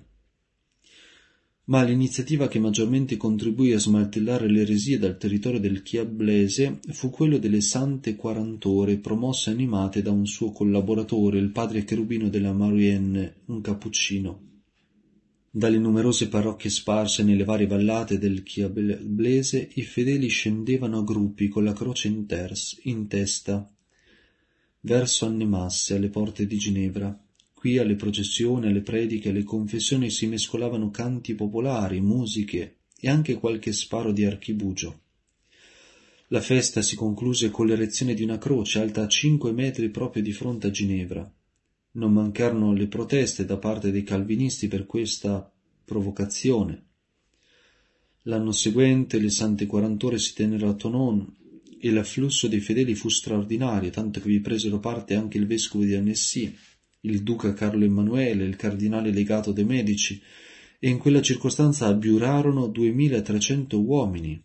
Ma l'iniziativa che maggiormente contribuì a smantellare l'eresia dal territorio del Chiablese fu quello delle Sante Quarant'Ore, promosse e animate da un suo collaboratore, il padre Cherubino della Maurienne, un cappuccino. Dalle numerose parrocchie sparse nelle varie vallate del Chiablese i fedeli scendevano a gruppi con la croce in, ters, in testa verso Annemasse, alle porte di Ginevra. Qui alle processioni, alle prediche, alle confessioni si mescolavano canti popolari, musiche e anche qualche sparo di archibugio. La festa si concluse con l'erezione di una croce alta cinque metri proprio di fronte a Ginevra. Non mancarono le proteste da parte dei calvinisti per questa provocazione. L'anno seguente le Sante Quarant'Ore si tennero a Thonon e l'afflusso dei fedeli fu straordinario, tanto che vi presero parte anche il vescovo di Annecy, il duca Carlo Emanuele, il cardinale legato dei Medici, e in quella circostanza abbiurarono duemilatrecento uomini,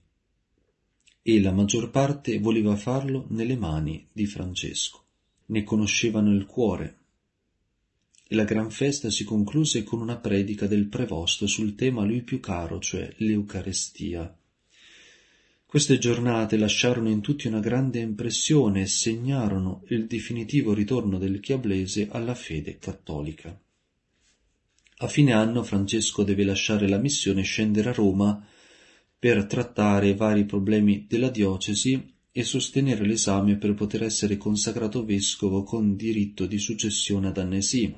e la maggior parte voleva farlo nelle mani di Francesco. Ne conoscevano il cuore. E la gran festa si concluse con una predica del prevosto sul tema a lui più caro, cioè l'Eucarestia. Queste giornate lasciarono in tutti una grande impressione e segnarono il definitivo ritorno del Chiablese alla fede cattolica. A fine anno Francesco deve lasciare la missione e scendere a Roma per trattare vari problemi della diocesi e sostenere l'esame per poter essere consacrato vescovo con diritto di successione ad Annecy.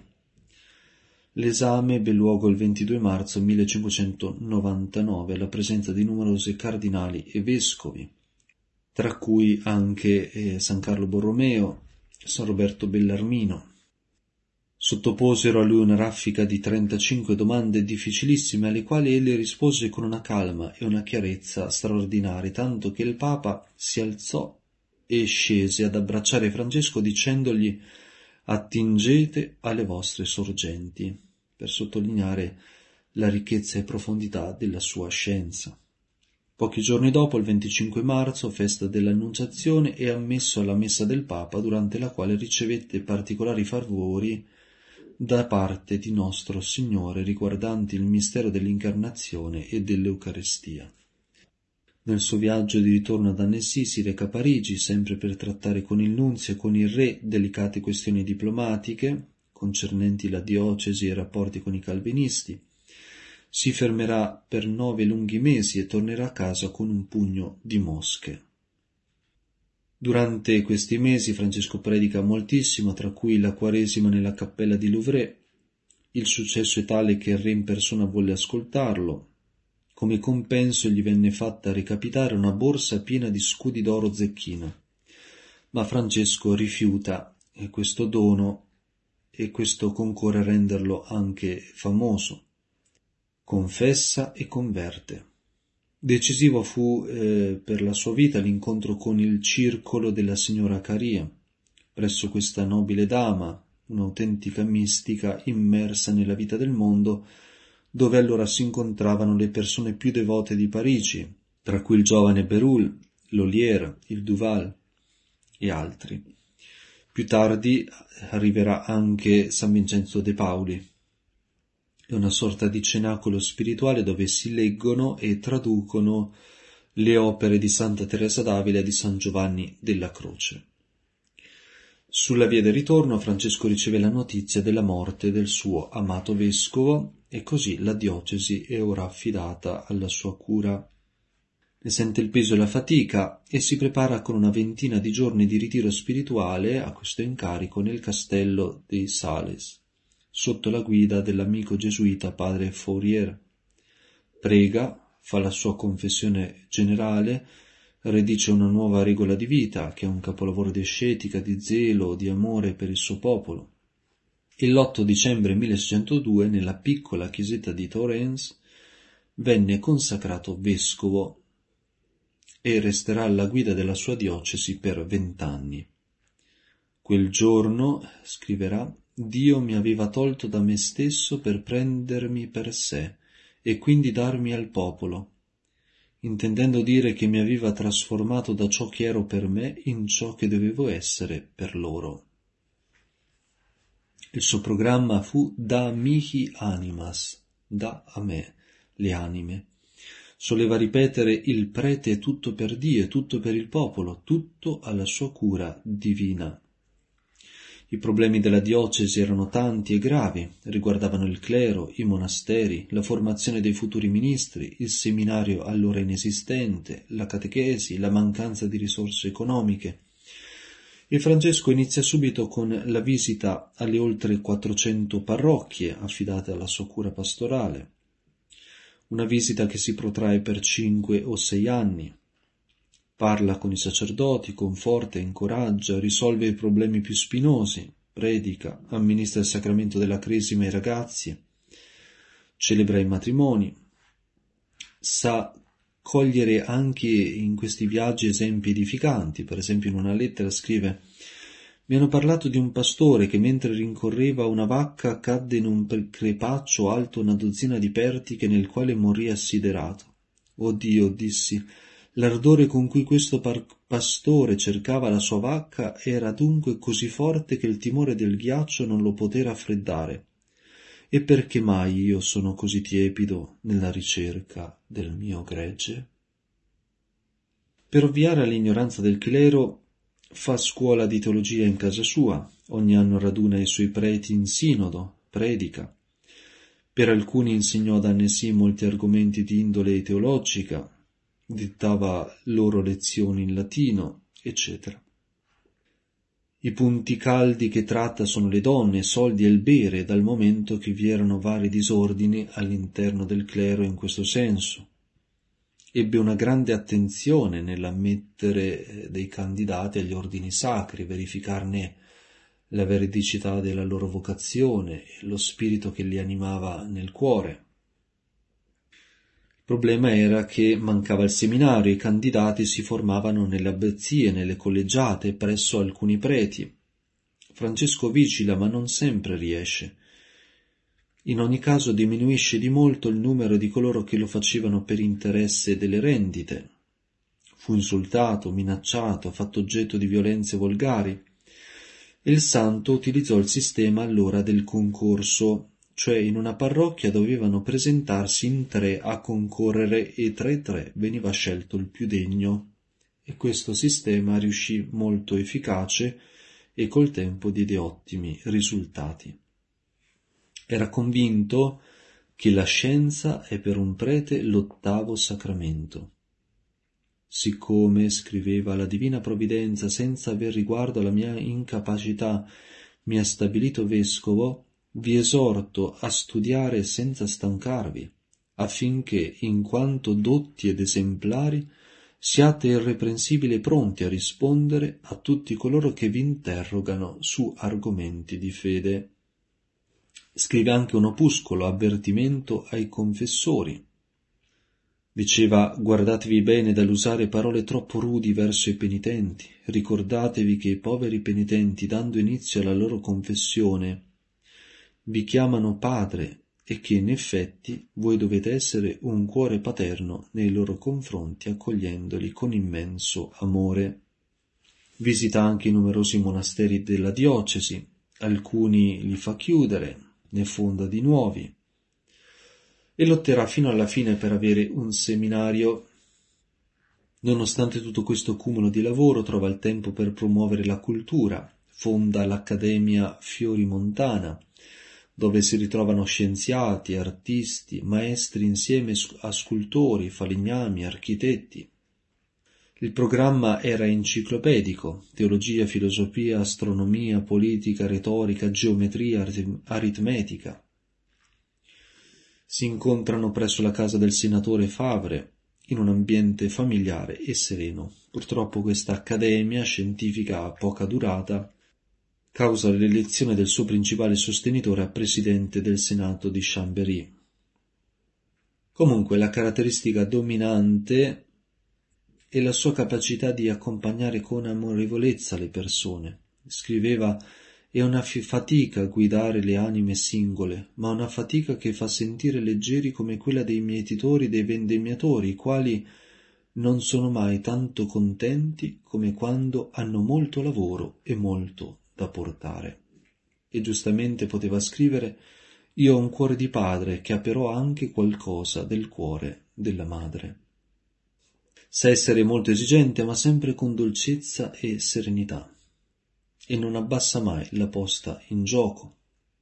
L'esame ebbe luogo il ventidue marzo millecinquecentonovantanove alla presenza di numerosi cardinali e vescovi, tra cui anche eh, San Carlo Borromeo, San Roberto Bellarmino. Sottoposero a lui una raffica di trentacinque domande difficilissime alle quali egli rispose con una calma e una chiarezza straordinarie, tanto che il Papa si alzò e scese ad abbracciare Francesco dicendogli: attingete alle vostre sorgenti, per sottolineare la ricchezza e profondità della sua scienza. Pochi giorni dopo, il venticinque marzo, festa dell'Annunciazione, è ammesso alla messa del Papa, durante la quale ricevette particolari favori da parte di nostro Signore riguardanti il mistero dell'incarnazione e dell'Eucarestia. Nel suo viaggio di ritorno ad Annecy si reca a Parigi, sempre per trattare con il nunzio e con il re delicate questioni diplomatiche concernenti la diocesi e i rapporti con i calvinisti. Si fermerà per nove lunghi mesi e tornerà a casa con un pugno di mosche. Durante questi mesi Francesco predica moltissimo, tra cui la Quaresima nella cappella di Louvre. Il successo è tale che il re in persona volle ascoltarlo. Come compenso gli venne fatta recapitare una borsa piena di scudi d'oro zecchino, ma Francesco rifiuta questo dono e questo concorre a renderlo anche famoso. Confessa e converte. Decisivo fu eh, per la sua vita l'incontro con il circolo della signora Caria. Presso questa nobile dama, un'autentica mistica immersa nella vita del mondo, dove allora si incontravano le persone più devote di Parigi, tra cui il giovane Berulle, l'Olier, il Duval e altri. Più tardi arriverà anche San Vincenzo de Pauli. È una sorta di cenacolo spirituale dove si leggono e traducono le opere di Santa Teresa d'Avila e di San Giovanni della Croce. Sulla via del ritorno Francesco riceve la notizia della morte del suo amato vescovo e così la diocesi è ora affidata alla sua cura. Ne sente il peso e la fatica e si prepara con una ventina di giorni di ritiro spirituale a questo incarico nel castello dei Sales, sotto la guida dell'amico gesuita padre Fourier. Prega, fa la sua confessione generale, redice una nuova regola di vita, che è un capolavoro di ascetica, di zelo, di amore per il suo popolo. E l'otto dicembre milleseicentodue, nella piccola chiesetta di Thorens, venne consacrato vescovo e resterà alla guida della sua diocesi per vent'anni. Quel giorno, scriverà, Dio mi aveva tolto da me stesso per prendermi per sé e quindi darmi al popolo, intendendo dire che mi aveva trasformato da ciò che ero per me in ciò che dovevo essere per loro. Il suo programma fu Da mihi animas, da a me le anime. Soleva ripetere il prete è tutto per Dio, è tutto per il popolo, tutto alla sua cura divina. I problemi della diocesi erano tanti e gravi, riguardavano il clero, i monasteri, la formazione dei futuri ministri, il seminario allora inesistente, la catechesi, la mancanza di risorse economiche. E Francesco inizia subito con la visita alle oltre quattrocento parrocchie affidate alla sua cura pastorale. Una visita che si protrae per cinque o sei anni. Parla con i sacerdoti, conforta, incoraggia, risolve i problemi più spinosi, predica, amministra il sacramento della cresima ai ragazzi, celebra i matrimoni. Sa cogliere anche in questi viaggi esempi edificanti. Per esempio in una lettera scrive: mi hanno parlato di un pastore che mentre rincorreva una vacca cadde in un crepaccio alto una dozzina di pertiche nel quale morì assiderato. Oh Dio, dissi, l'ardore con cui questo par- pastore cercava la sua vacca era dunque così forte che il timore del ghiaccio non lo poté raffreddare. E perché mai io sono così tiepido nella ricerca del mio gregge? Per ovviare all'ignoranza del clero, fa scuola di teologia in casa sua, ogni anno raduna i suoi preti in sinodo, predica. Per alcuni insegnò ad Annecy molti argomenti di indole teologica, dittava loro lezioni in latino, eccetera. I punti caldi che tratta sono le donne, i soldi e il bere, dal momento che vi erano vari disordini all'interno del clero in questo senso. Ebbe una grande attenzione nell'ammettere dei candidati agli ordini sacri, verificarne la veridicità della loro vocazione e lo spirito che li animava nel cuore. Il problema era che mancava il seminario, i candidati si formavano nelle abbazie, nelle collegiate, presso alcuni preti. Francesco vigila, ma non sempre riesce. In ogni caso diminuisce di molto il numero di coloro che lo facevano per interesse delle rendite. Fu insultato, minacciato, fatto oggetto di violenze volgari. E il santo utilizzò il sistema allora del concorso, cioè in una parrocchia dovevano presentarsi in tre a concorrere e tra i tre veniva scelto il più degno. E questo sistema riuscì molto efficace e col tempo diede ottimi risultati. Era convinto che la scienza è per un prete l'ottavo sacramento. Siccome, scriveva, la divina provvidenza, senza aver riguardo alla mia incapacità, mi ha stabilito vescovo, vi esorto a studiare senza stancarvi, affinché, in quanto dotti ed esemplari, siate irreprensibili e pronti a rispondere a tutti coloro che vi interrogano su argomenti di fede. Scrive anche un opuscolo, avvertimento ai confessori. Diceva: guardatevi bene dall'usare parole troppo rudi verso i penitenti, ricordatevi che i poveri penitenti, dando inizio alla loro confessione, vi chiamano padre e che in effetti voi dovete essere un cuore paterno nei loro confronti, accogliendoli con immenso amore. Visita anche i numerosi monasteri della diocesi, alcuni li fa chiudere, ne fonda di nuovi, e lotterà fino alla fine per avere un seminario. Nonostante tutto questo cumulo di lavoro, trova il tempo per promuovere la cultura, fonda l'Accademia Fiorimontana, dove si ritrovano scienziati, artisti, maestri insieme a scultori, falegnami, architetti. Il programma era enciclopedico: teologia, filosofia, astronomia, politica, retorica, geometria, aritmetica. Si incontrano presso la casa del senatore Favre, in un ambiente familiare e sereno. Purtroppo questa accademia scientifica a poca durata causa l'elezione del suo principale sostenitore a presidente del Senato di Chambéry. Comunque la caratteristica dominante è la sua capacità di accompagnare con amorevolezza le persone. Scriveva: è una fatica guidare le anime singole, ma una fatica che fa sentire leggeri come quella dei mietitori, dei vendemmiatori, i quali non sono mai tanto contenti come quando hanno molto lavoro e molto da portare. E giustamente poteva scrivere: io ho un cuore di padre che ha però anche qualcosa del cuore della madre. Sa essere molto esigente, ma sempre con dolcezza e serenità, e non abbassa mai la posta in gioco.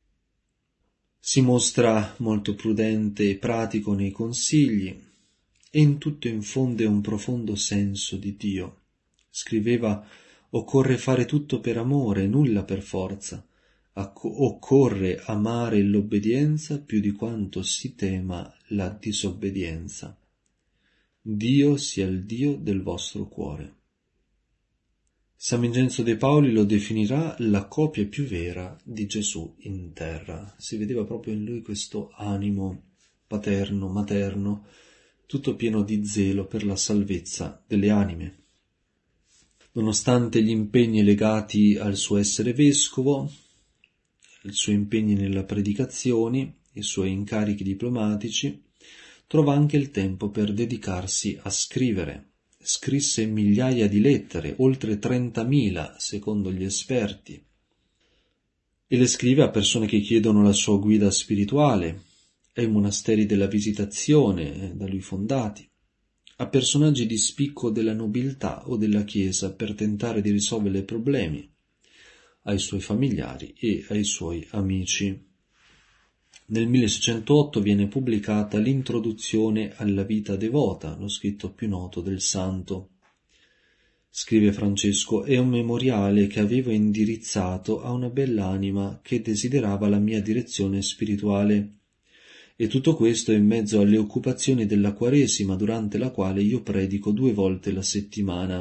Si mostra molto prudente e pratico nei consigli, e in tutto infonde un profondo senso di Dio. Scriveva: occorre fare tutto per amore, nulla per forza. Occorre amare l'obbedienza più di quanto si tema la disobbedienza. Dio sia il Dio del vostro cuore. San Vincenzo de Paoli lo definirà la copia più vera di Gesù in terra. Si vedeva proprio in lui questo animo paterno, materno, tutto pieno di zelo per la salvezza delle anime. Nonostante gli impegni legati al suo essere vescovo, i suoi impegni nella predicazione, i suoi incarichi diplomatici, trova anche il tempo per dedicarsi a scrivere. Scrisse migliaia di lettere, oltre trentamila secondo gli esperti, e le scrive a persone che chiedono la sua guida spirituale, ai monasteri della Visitazione da lui fondati, a personaggi di spicco della nobiltà o della Chiesa per tentare di risolvere problemi, ai suoi familiari e ai suoi amici. Nel milleseicentotto viene pubblicata l'Introduzione alla vita devota, lo scritto più noto del santo. Scrive Francesco: è un memoriale che avevo indirizzato a una bell'anima che desiderava la mia direzione spirituale, e tutto questo in mezzo alle occupazioni della Quaresima, durante la quale io predico due volte la settimana.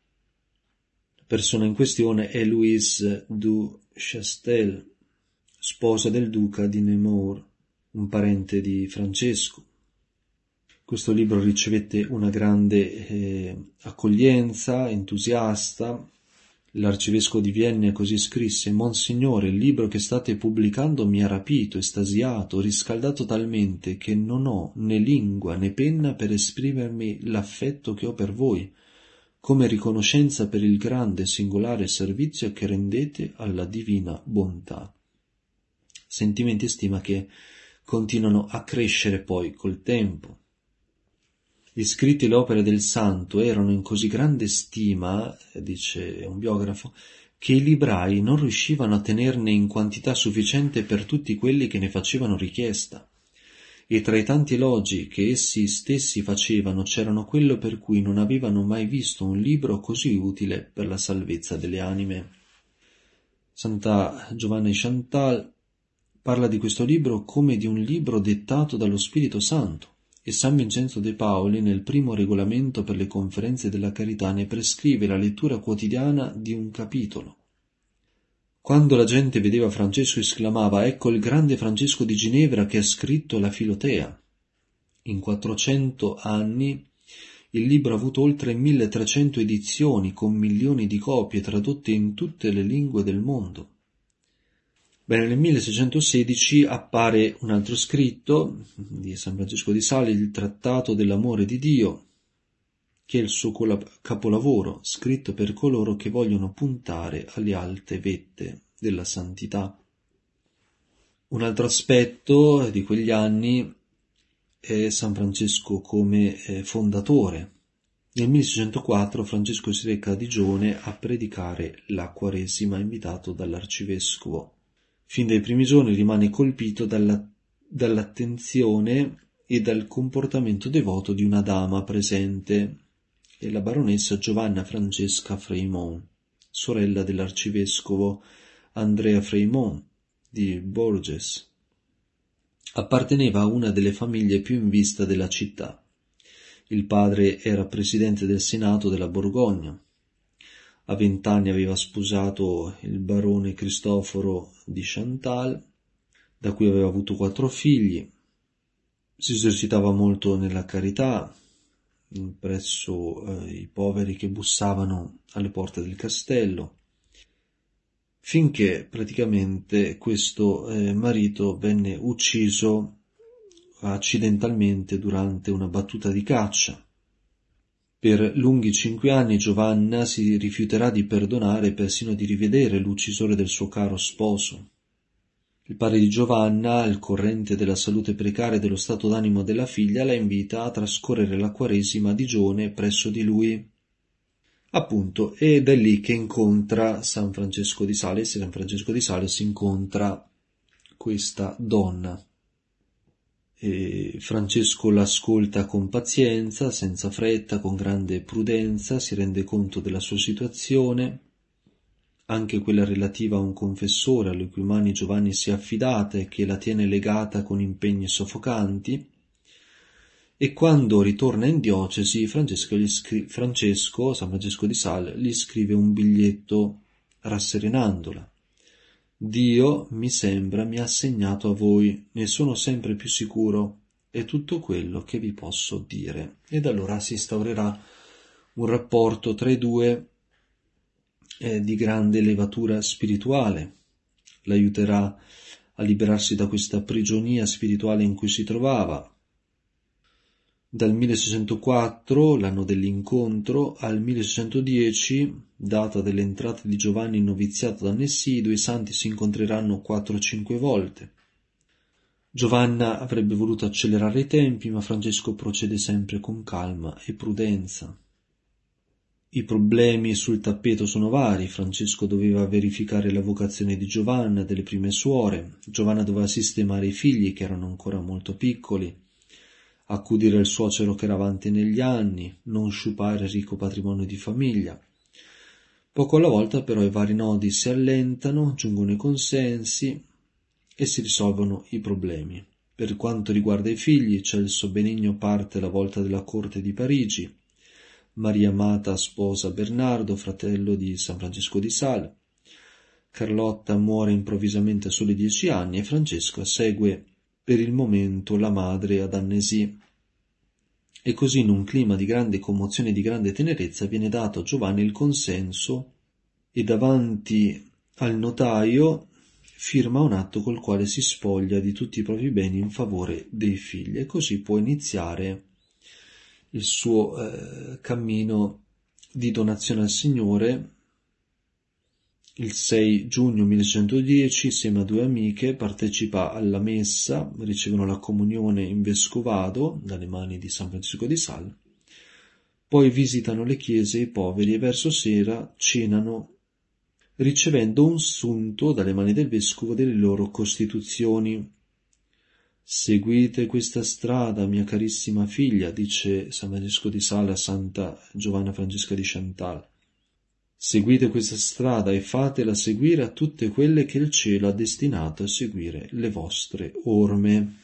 La persona in questione è Louise du Chastel, sposa del duca di Nemours, un parente di Francesco. Questo libro ricevette una grande eh, accoglienza, entusiasta. L'arcivescovo di Vienna così scrisse: Monsignore, il libro che state pubblicando mi ha rapito, estasiato, riscaldato talmente che non ho né lingua né penna per esprimermi l'affetto che ho per voi, come riconoscenza per il grande e singolare servizio che rendete alla divina bontà. Sentimenti e stima che continuano a crescere poi col tempo. Gli scritti e le opere del santo erano in così grande stima, dice un biografo, che i librai non riuscivano a tenerne in quantità sufficiente per tutti quelli che ne facevano richiesta, e tra i tanti elogi che essi stessi facevano c'erano quello per cui non avevano mai visto un libro così utile per la salvezza delle anime. Santa Giovanna di Chantal parla di questo libro come di un libro dettato dallo Spirito Santo, e San Vincenzo de Paoli, nel primo regolamento per le conferenze della carità, ne prescrive la lettura quotidiana di un capitolo. Quando la gente vedeva Francesco esclamava: ecco il grande Francesco di Ginevra che ha scritto la Filotea. In quattrocento anni il libro ha avuto oltre milletrecento edizioni con milioni di copie tradotte in tutte le lingue del mondo. Bene, nel milleseicentosedici appare un altro scritto di San Francesco di Sales, il Trattato dell'amore di Dio, che è il suo capolavoro, scritto per coloro che vogliono puntare alle alte vette della santità. Un altro aspetto di quegli anni è San Francesco come fondatore Nel milleseicentoquattro Francesco si reca a Digione a predicare la Quaresima, invitato dall'arcivescovo. Fin dai primi giorni rimane colpito dalla, dall'attenzione e dal comportamento devoto di una dama presente, è la baronessa Giovanna Francesca Freimont, sorella dell'arcivescovo Andrea Freimont di Bourges. Apparteneva a una delle famiglie più in vista della città. Il padre era presidente del Senato della Borgogna. A vent'anni aveva sposato il barone Cristoforo di Chantal, da cui aveva avuto quattro figli. Si esercitava molto nella carità presso eh, i poveri che bussavano alle porte del castello, finché praticamente questo eh, marito venne ucciso accidentalmente durante una battuta di caccia. Per lunghi cinque anni Giovanna si rifiuterà di perdonare e persino di rivedere l'uccisore del suo caro sposo. Il padre di Giovanna, al corrente della salute precaria e dello stato d'animo della figlia, la invita a trascorrere la Quaresima a Digione presso di lui. Appunto, ed è lì che incontra San Francesco di Sales, e San Francesco di Sales incontra questa donna. E Francesco l'ascolta con pazienza, senza fretta, con grande prudenza, si rende conto della sua situazione, anche quella relativa a un confessore alle cui mani Giovanni si è affidata e che la tiene legata con impegni soffocanti, e quando ritorna in diocesi Francesco, gli scri- Francesco San Francesco di Sales gli scrive un biglietto rasserenandola. Dio, mi sembra, mi ha assegnato a voi, ne sono sempre più sicuro, è tutto quello che vi posso dire. Ed allora si instaurerà un rapporto tra i due eh, di grande levatura spirituale, l'aiuterà a liberarsi da questa prigionia spirituale in cui si trovava. Dal milleseicentoquattro, l'anno dell'incontro, al milleseicentodieci, data dell'entrata di Giovanni in noviziato da Nessì, i due santi si incontreranno quattro o cinque volte. Giovanna avrebbe voluto accelerare i tempi, ma Francesco procede sempre con calma e prudenza. I problemi sul tappeto sono vari. Francesco doveva verificare la vocazione di Giovanna, delle prime suore. Giovanna doveva sistemare i figli, che erano ancora molto piccoli, accudire il suocero che era avanti negli anni, non sciupare il ricco patrimonio di famiglia. Poco alla volta però i vari nodi si allentano, giungono i consensi e si risolvono i problemi. Per quanto riguarda i figli, Celso Benigno parte alla volta della corte di Parigi, Maria Amata sposa Bernardo, fratello di San Francesco di Sales, Carlotta muore improvvisamente a soli dieci anni e Francesco segue per il momento la madre ad Annecy. E così, in un clima di grande commozione e di grande tenerezza, viene dato a Giovanni il consenso e davanti al notaio firma un atto col quale si spoglia di tutti i propri beni in favore dei figli, e così può iniziare il suo eh, cammino di donazione al Signore. Il sei giugno milleseicentodieci, insieme a due amiche, partecipa alla messa, ricevono la comunione in vescovado dalle mani di San Francesco di Sales, poi visitano le chiese e i poveri e verso sera cenano, ricevendo un sunto dalle mani del vescovo delle loro costituzioni. Seguite questa strada, mia carissima figlia, dice San Francesco di Sales a Santa Giovanna Francesca di Chantal. Seguite questa strada e fatela seguire a tutte quelle che il cielo ha destinato a seguire le vostre orme.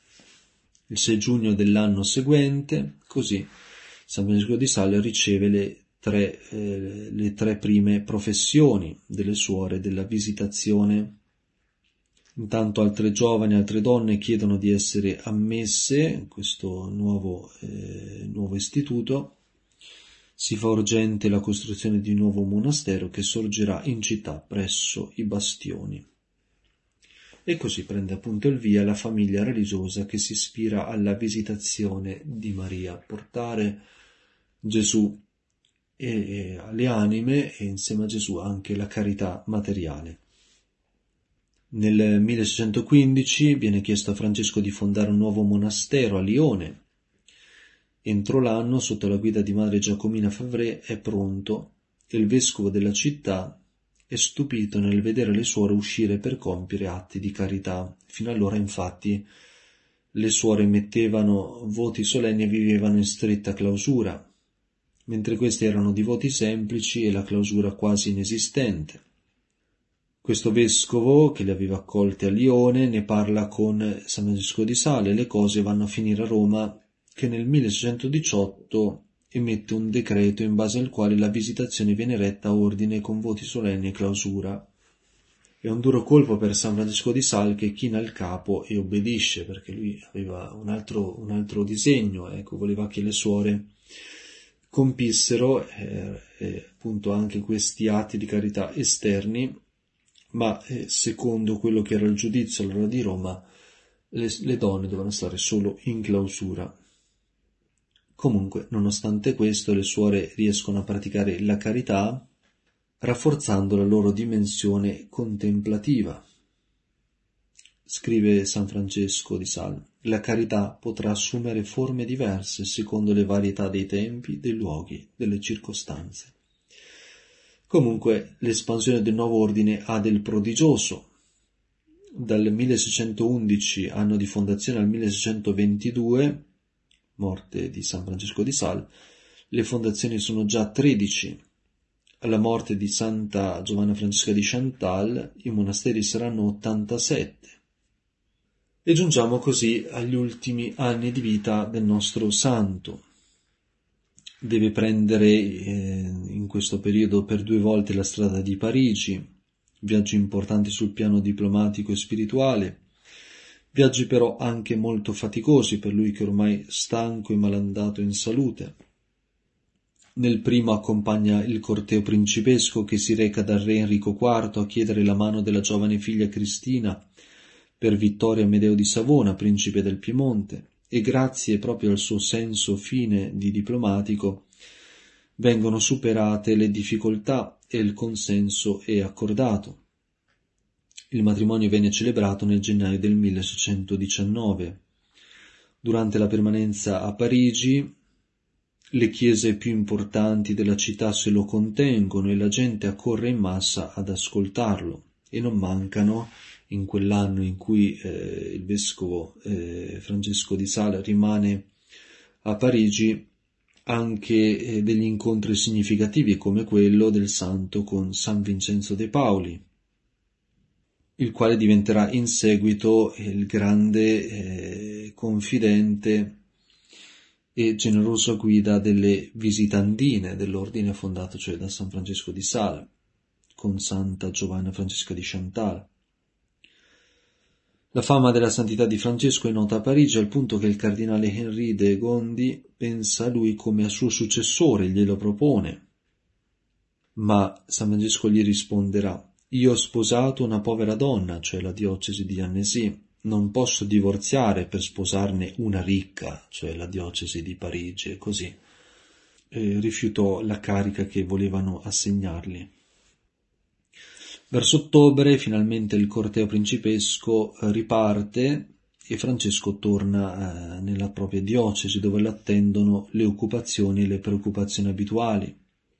Il sei giugno dell'anno seguente, così, San Francesco di Sales riceve le tre, eh, le tre prime professioni delle suore della Visitazione. Intanto altre giovani, altre donne chiedono di essere ammesse in questo nuovo, eh, nuovo istituto. Si fa urgente la costruzione di un nuovo monastero che sorgerà in città presso i bastioni. E così prende appunto il via la famiglia religiosa che si ispira alla Visitazione di Maria, portare Gesù e, e alle anime e insieme a Gesù anche la carità materiale. Nel milleseicentoquindici viene chiesto a Francesco di fondare un nuovo monastero a Lione, Entro l'anno, sotto la guida di madre Giacomina Favre, è pronto e il vescovo della città è stupito nel vedere le suore uscire per compiere atti di carità. Fino allora, infatti, le suore mettevano voti solenni e vivevano in stretta clausura, mentre questi erano di voti semplici e la clausura quasi inesistente. Questo vescovo, che le aveva accolte a Lione, ne parla con San Francesco di Sales e le cose vanno a finire a Roma, che nel milleseicentodiciotto emette un decreto in base al quale la visitazione viene retta a ordine con voti solenni e clausura. È un duro colpo per San Francesco di Sales, che china il capo e obbedisce, perché lui aveva un altro, un altro disegno, ecco, voleva che le suore compissero eh, eh, appunto anche questi atti di carità esterni, ma eh, secondo quello che era il giudizio allora di Roma, le, le donne dovevano stare solo in clausura. Comunque, nonostante questo, le suore riescono a praticare la carità, rafforzando la loro dimensione contemplativa. Scrive San Francesco di Sales: la carità potrà assumere forme diverse secondo le varietà dei tempi, dei luoghi, delle circostanze. Comunque, l'espansione del nuovo ordine ha del prodigioso. Dal milleseicentoundici, anno di fondazione, al milleseicentoventidue, morte di San Francesco di Sales, le fondazioni sono già tredici. Alla morte di Santa Giovanna Francesca di Chantal, i monasteri saranno ottantasette. E giungiamo così agli ultimi anni di vita del nostro santo. Deve prendere eh, in questo periodo per due volte la strada di Parigi, viaggi importanti sul piano diplomatico e spirituale, viaggi però anche molto faticosi per lui che ormai stanco e malandato in salute. Nel primo accompagna il corteo principesco che si reca dal re Enrico quarto a chiedere la mano della giovane figlia Cristina per Vittorio Amedeo di Savona, principe del Piemonte, e grazie proprio al suo senso fine di diplomatico vengono superate le difficoltà e il consenso è accordato. Il matrimonio venne celebrato nel gennaio del milleseicentodiciannove. Durante la permanenza a Parigi, le chiese più importanti della città se lo contengono e la gente accorre in massa ad ascoltarlo, e non mancano, in quell'anno in cui eh, il vescovo eh, Francesco di Sales rimane a Parigi, anche eh, degli incontri significativi come quello del santo con San Vincenzo de Pauli, il quale diventerà in seguito il grande eh, confidente e generosa guida delle visitandine dell'ordine fondato cioè da San Francesco di Sales con Santa Giovanna Francesca di Chantal. La fama della santità di Francesco è nota a Parigi al punto che il cardinale Henri de Gondi pensa a lui come a suo successore, glielo propone. Ma San Francesco gli risponderà: io ho sposato una povera donna, cioè la diocesi di Annecy, non posso divorziare per sposarne una ricca, cioè la diocesi di Parigi, e così eh, rifiutò la carica che volevano assegnargli. Verso ottobre finalmente il corteo principesco riparte e Francesco torna eh, nella propria diocesi, dove l'attendono le occupazioni e le preoccupazioni abituali.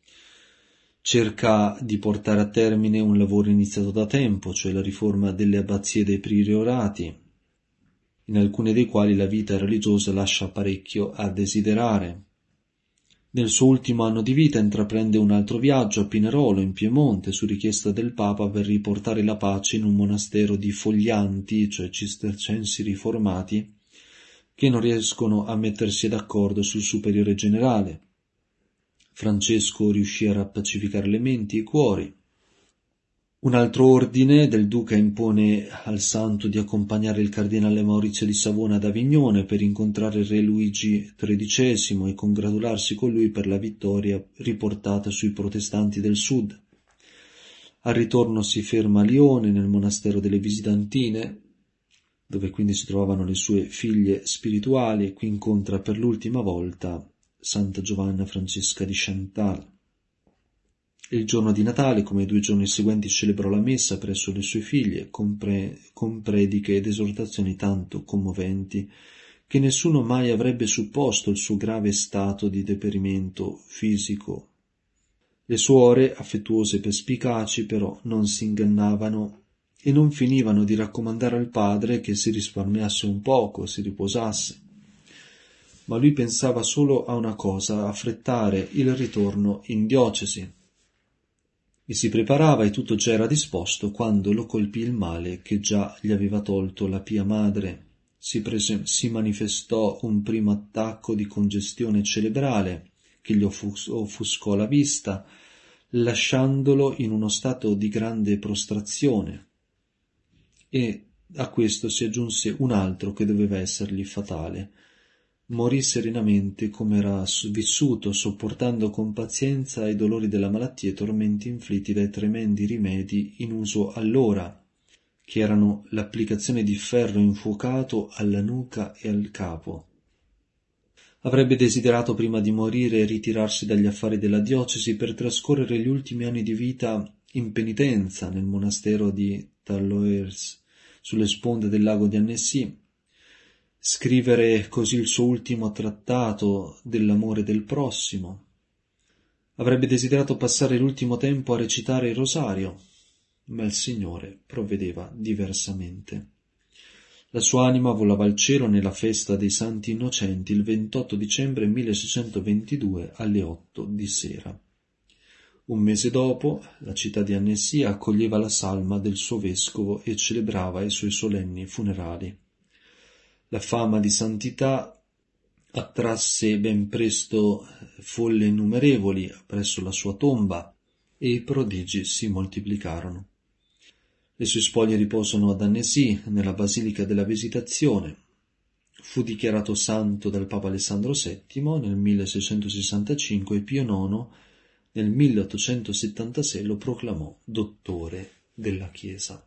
Cerca di portare a termine un lavoro iniziato da tempo, cioè la riforma delle abbazie dei priorati, in alcune dei quali la vita religiosa lascia parecchio a desiderare. Nel suo ultimo anno di vita intraprende un altro viaggio a Pinerolo, in Piemonte, su richiesta del Papa, per riportare la pace in un monastero di foglianti, cioè cistercensi riformati, che non riescono a mettersi d'accordo sul superiore generale. Francesco riuscì a rappacificare le menti e i cuori. Un altro ordine del duca impone al santo di accompagnare il cardinale Maurizio di Savona ad Avignone per incontrare il re Luigi tredicesimo e congratularsi con lui per la vittoria riportata sui protestanti del sud. Al ritorno si ferma a Lione, nel monastero delle Visitantine, dove quindi si trovavano le sue figlie spirituali, e qui incontra per l'ultima volta Santa Giovanna Francesca di Chantal. Il giorno di Natale, come i due giorni seguenti, celebrò la messa presso le sue figlie, con, pre- con prediche ed esortazioni tanto commoventi che nessuno mai avrebbe supposto il suo grave stato di deperimento fisico. Le suore, affettuose e perspicaci, però non si ingannavano e non finivano di raccomandare al padre che si risparmiasse un poco, si riposasse. Ma lui pensava solo a una cosa, affrettare il ritorno in diocesi. E si preparava e tutto già era disposto quando lo colpì il male che già gli aveva tolto la pia madre. Si, prese, si manifestò un primo attacco di congestione cerebrale che gli offus- offuscò la vista, lasciandolo in uno stato di grande prostrazione. E a questo si aggiunse un altro che doveva essergli fatale. Morì serenamente come era vissuto, sopportando con pazienza i dolori della malattia e i tormenti inflitti dai tremendi rimedi in uso allora, che erano l'applicazione di ferro infuocato alla nuca e al capo. Avrebbe desiderato prima di morire ritirarsi dagli affari della diocesi per trascorrere gli ultimi anni di vita in penitenza nel monastero di Talloires, sulle sponde del lago di Annecy, scrivere così il suo ultimo trattato dell'amore del prossimo. Avrebbe desiderato passare l'ultimo tempo a recitare il rosario, ma il Signore provvedeva diversamente. La sua anima volava al cielo nella festa dei Santi Innocenti il ventotto dicembre milleseicentoventidue alle otto di sera. Un mese dopo, la città di Annecy accoglieva la salma del suo vescovo e celebrava i suoi solenni funerali. La fama di santità attrasse ben presto folle innumerevoli presso la sua tomba e i prodigi si moltiplicarono. Le sue spoglie riposano ad Annecy, nella Basilica della Visitazione. Fu dichiarato santo dal Papa Alessandro settimo nel milleseicentosessantacinque e Pio nono nel milleottocentosettantasei lo proclamò dottore della Chiesa.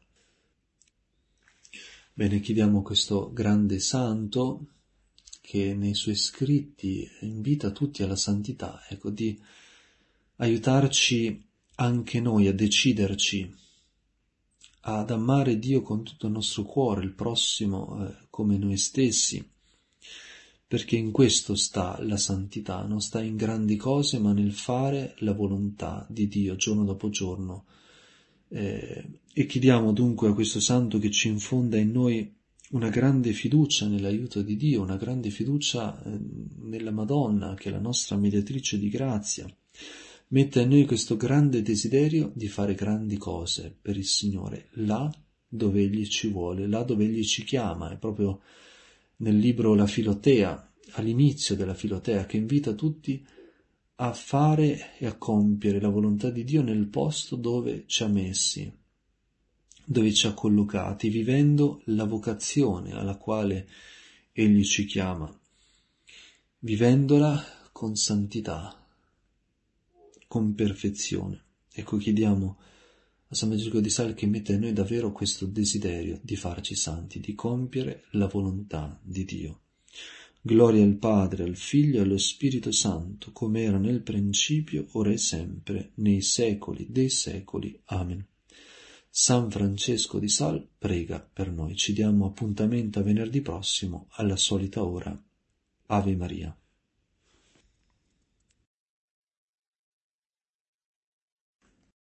Bene, chiediamo a questo grande santo che nei suoi scritti invita tutti alla santità, ecco, di aiutarci anche noi a deciderci ad amare Dio con tutto il nostro cuore, il prossimo eh, come noi stessi, perché in questo sta la santità, non sta in grandi cose, ma nel fare la volontà di Dio giorno dopo giorno. Eh, e chiediamo dunque a questo santo che ci infonda in noi una grande fiducia nell'aiuto di Dio, una grande fiducia eh, nella Madonna, che è la nostra mediatrice di grazia. Mette a noi questo grande desiderio di fare grandi cose per il Signore, là dove Egli ci vuole, là dove Egli ci chiama. È proprio nel libro La Filotea, all'inizio della Filotea, che invita tutti a fare e a compiere la volontà di Dio nel posto dove ci ha messi, dove ci ha collocati, vivendo la vocazione alla quale Egli ci chiama, vivendola con santità, con perfezione. Ecco, chiediamo a San Francesco di Sales che mette a noi davvero questo desiderio di farci santi, di compiere la volontà di Dio. Gloria al Padre, al Figlio e allo Spirito Santo, come era nel principio, ora e sempre, nei secoli dei secoli. Amen. San Francesco di Sales prega per noi. Ci diamo appuntamento a venerdì prossimo alla solita ora. Ave Maria.